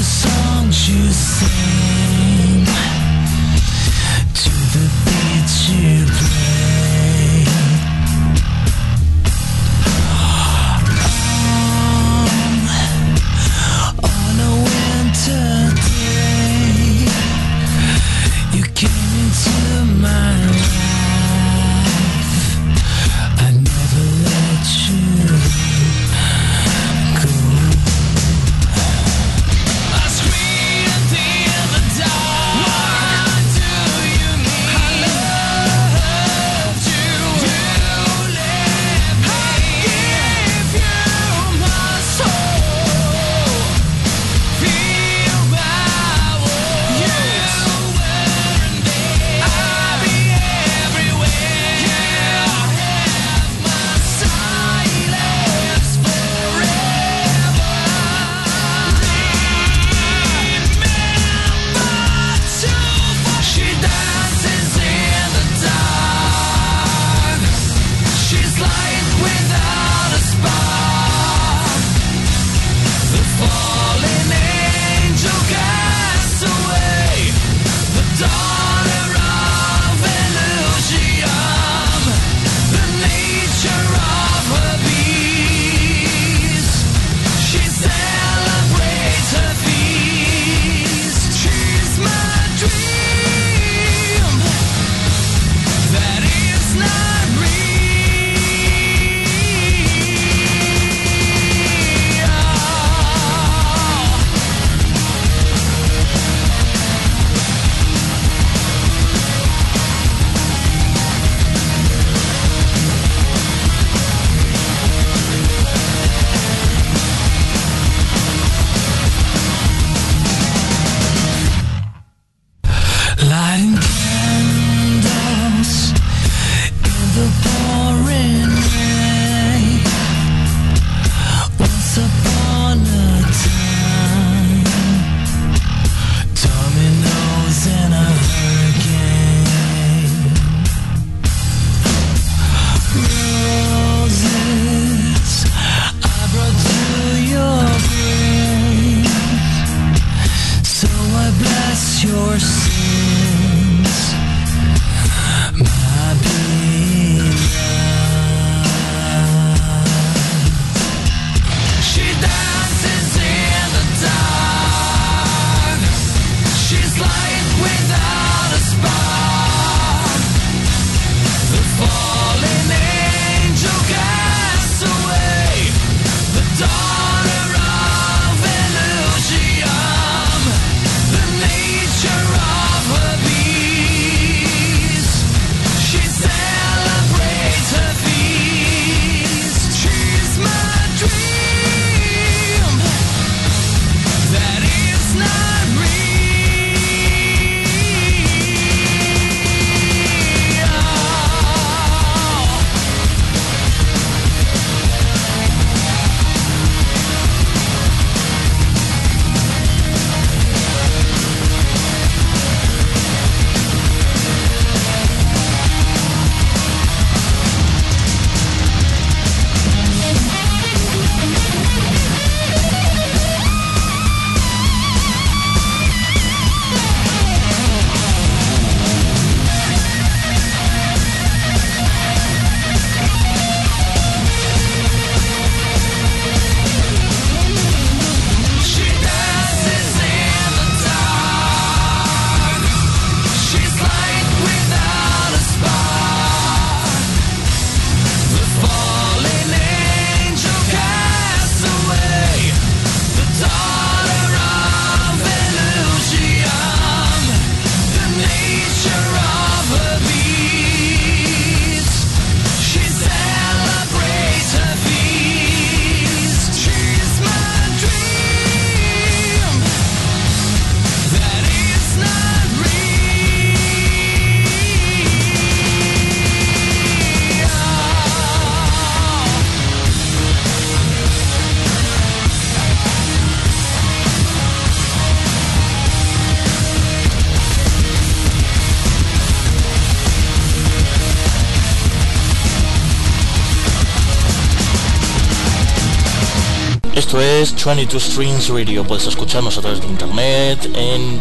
Esto es 22 Strings Radio. Puedes escucharnos a través de internet en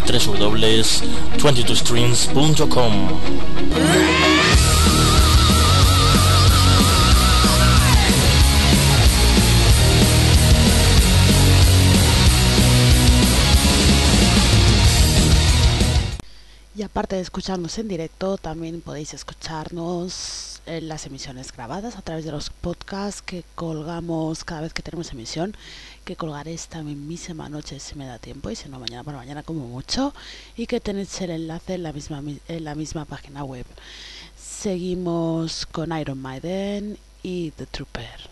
www.22strings.com. Y aparte de escucharnos en directo, también podéis escucharnos en las emisiones grabadas a través de los podcasts que colgamos cada vez que tenemos emisión, que colgaré esta mismísima noche si me da tiempo, y si no mañana para mañana como mucho, y que tenéis el enlace en la misma página web. Seguimos con Iron Maiden y The Trooper.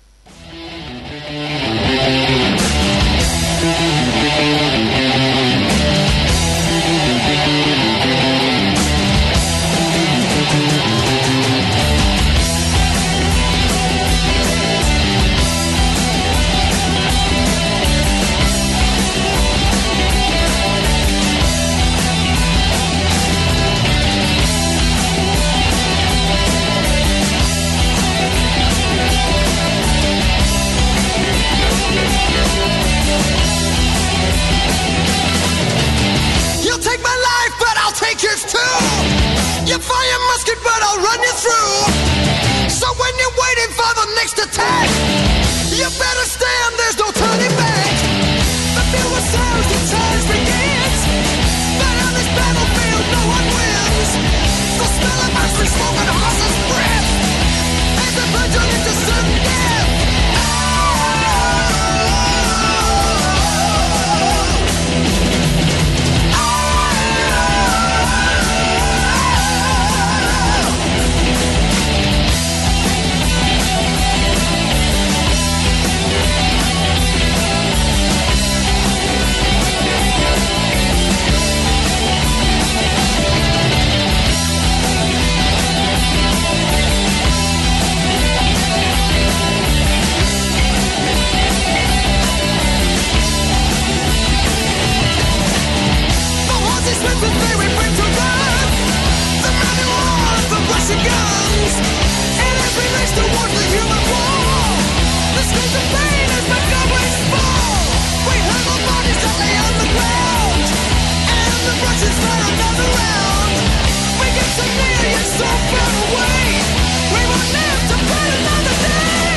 Yours too. You fire your musket, but I'll run you through. So when you're waiting for the next attack, you better stand, there's no turning back. The fewer sounds, the challenge begins. But on this battlefield, no one wins. The smell of mercy, smoke, and horse's breath as the virgin into sudden death. Guns, and as we race towards the human wall, the screams of pain as the goblins fall. We hurl our bodies till they on the ground, and the Russians fire another round. We get so near yet so far away, we won't live to fight another day.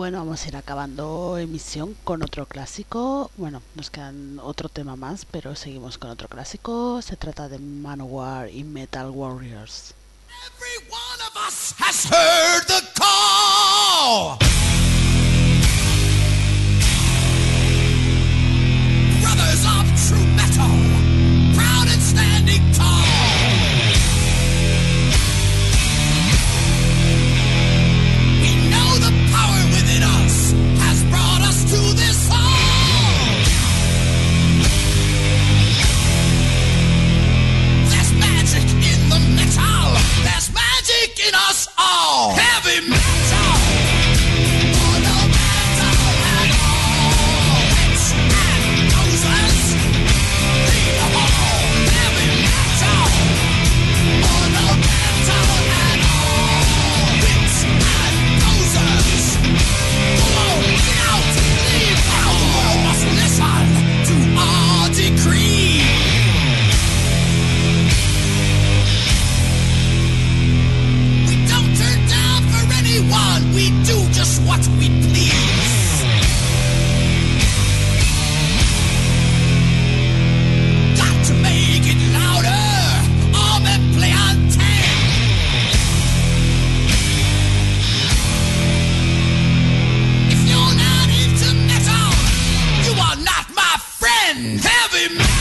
Bueno, vamos a ir acabando emisión con otro clásico. Bueno, nos quedan otro tema más, pero seguimos con otro clásico. Se trata de Manowar y Metal Warriors. Every one of us has heard the call. Brothers of true metal, proud and standing tall. We know the power within us has brought us to this hall. There's magic in the metal. There's magic in us all. Heavy metal. Oh, no metal at all. Witch and Moses lead the hall. Heavy metal. Oh, no metal at all. Witch and Moses. Come on, get out, leave out. The world must listen to our decree. We do just what we please. Got to make it louder, or me play on 10. If you're not into metal, you are not my friend. Heavy metal.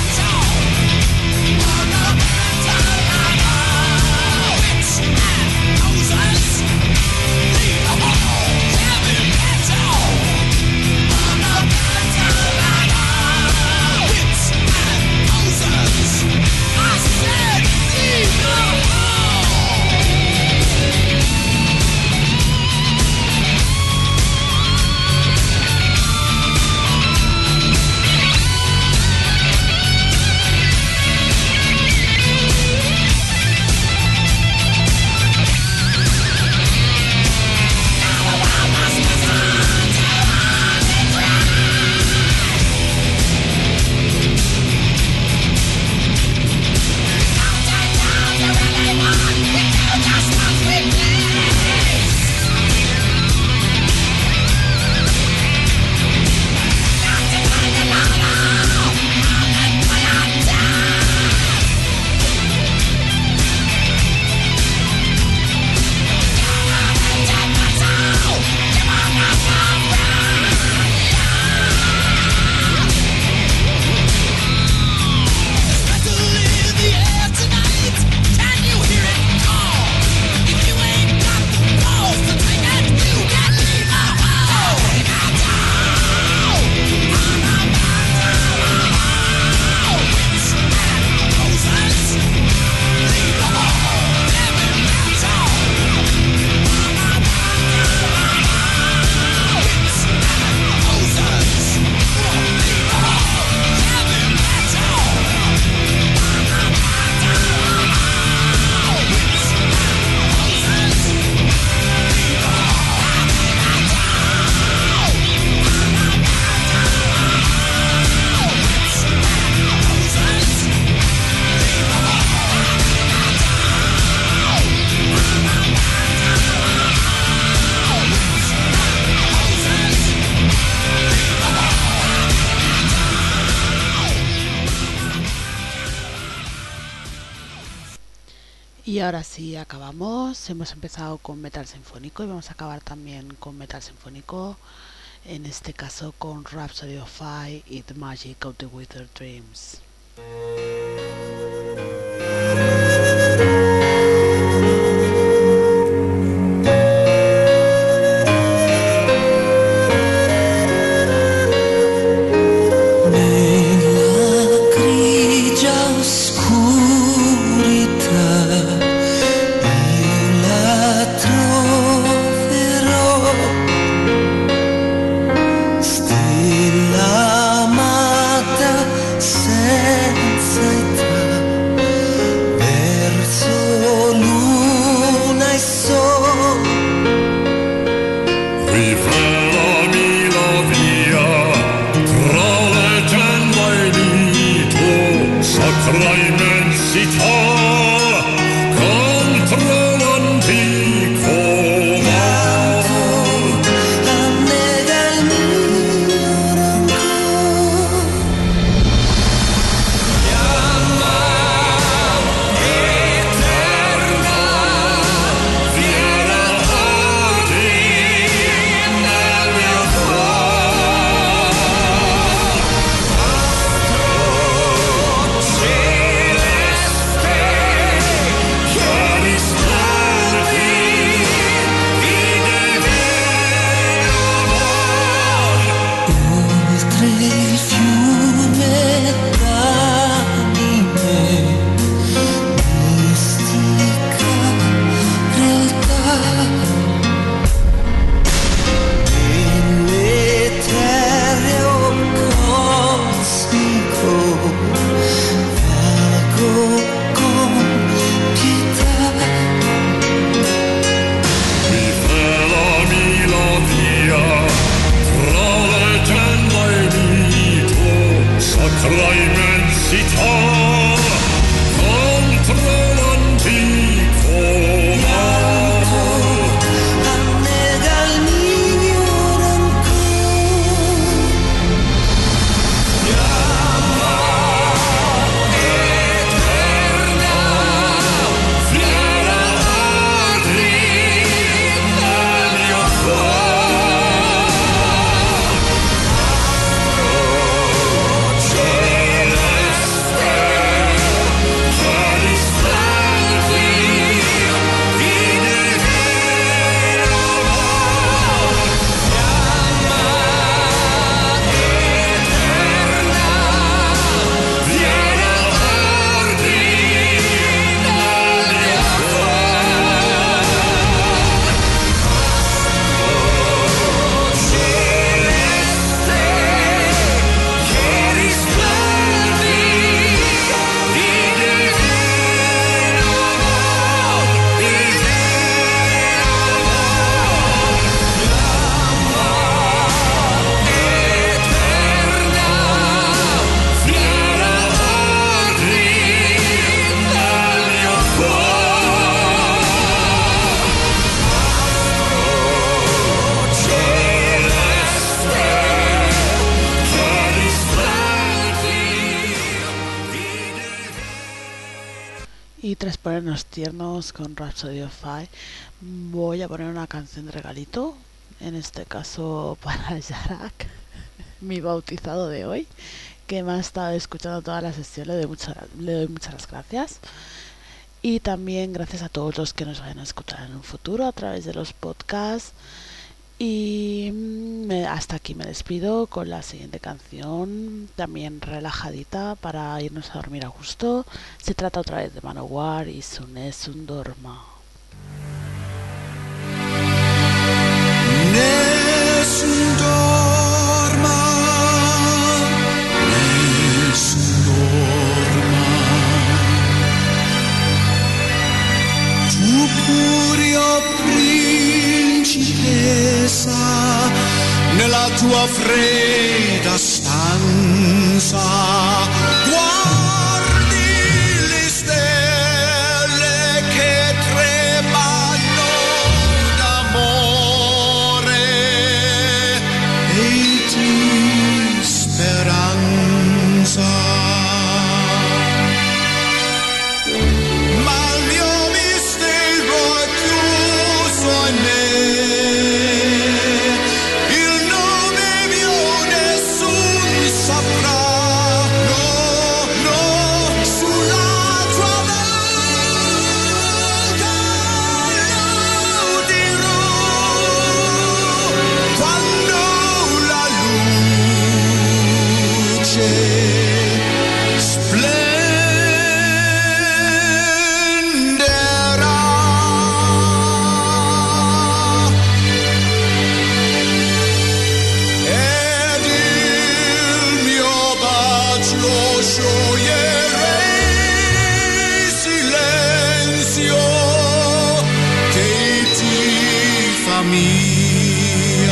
Y ahora sí, acabamos. Hemos empezado con metal sinfónico y vamos a acabar también con metal sinfónico. En este caso con Rhapsody of Fire y The Magic of the Withered Dreams. Stella amata senza mientras ponernos tiernos con Rhapsody of Fire, voy a poner una canción de regalito, en este caso para Yarak, mi bautizado de hoy, que me ha estado escuchando toda la sesión. Le doy muchas gracias. Y también gracias a todos los que nos vayan a escuchar en un futuro a través de los podcasts. Y hasta aquí me despido con la siguiente canción, también relajadita para irnos a dormir a gusto. Se trata otra vez de Manowar y Nessun Dorma. Nessun dorma, nessun dorma. Tu purio principessa, nella tua fredda stanza, guardi le stelle che tremano d'amore e di speranza. Ma il mio mistero è chiuso in me. Il nome mio nessun saprà. No, no, sulla tua volta lo dirò quando la luce splenderà. Ed il mio bacio scioglierei silenzio che ti fa mia.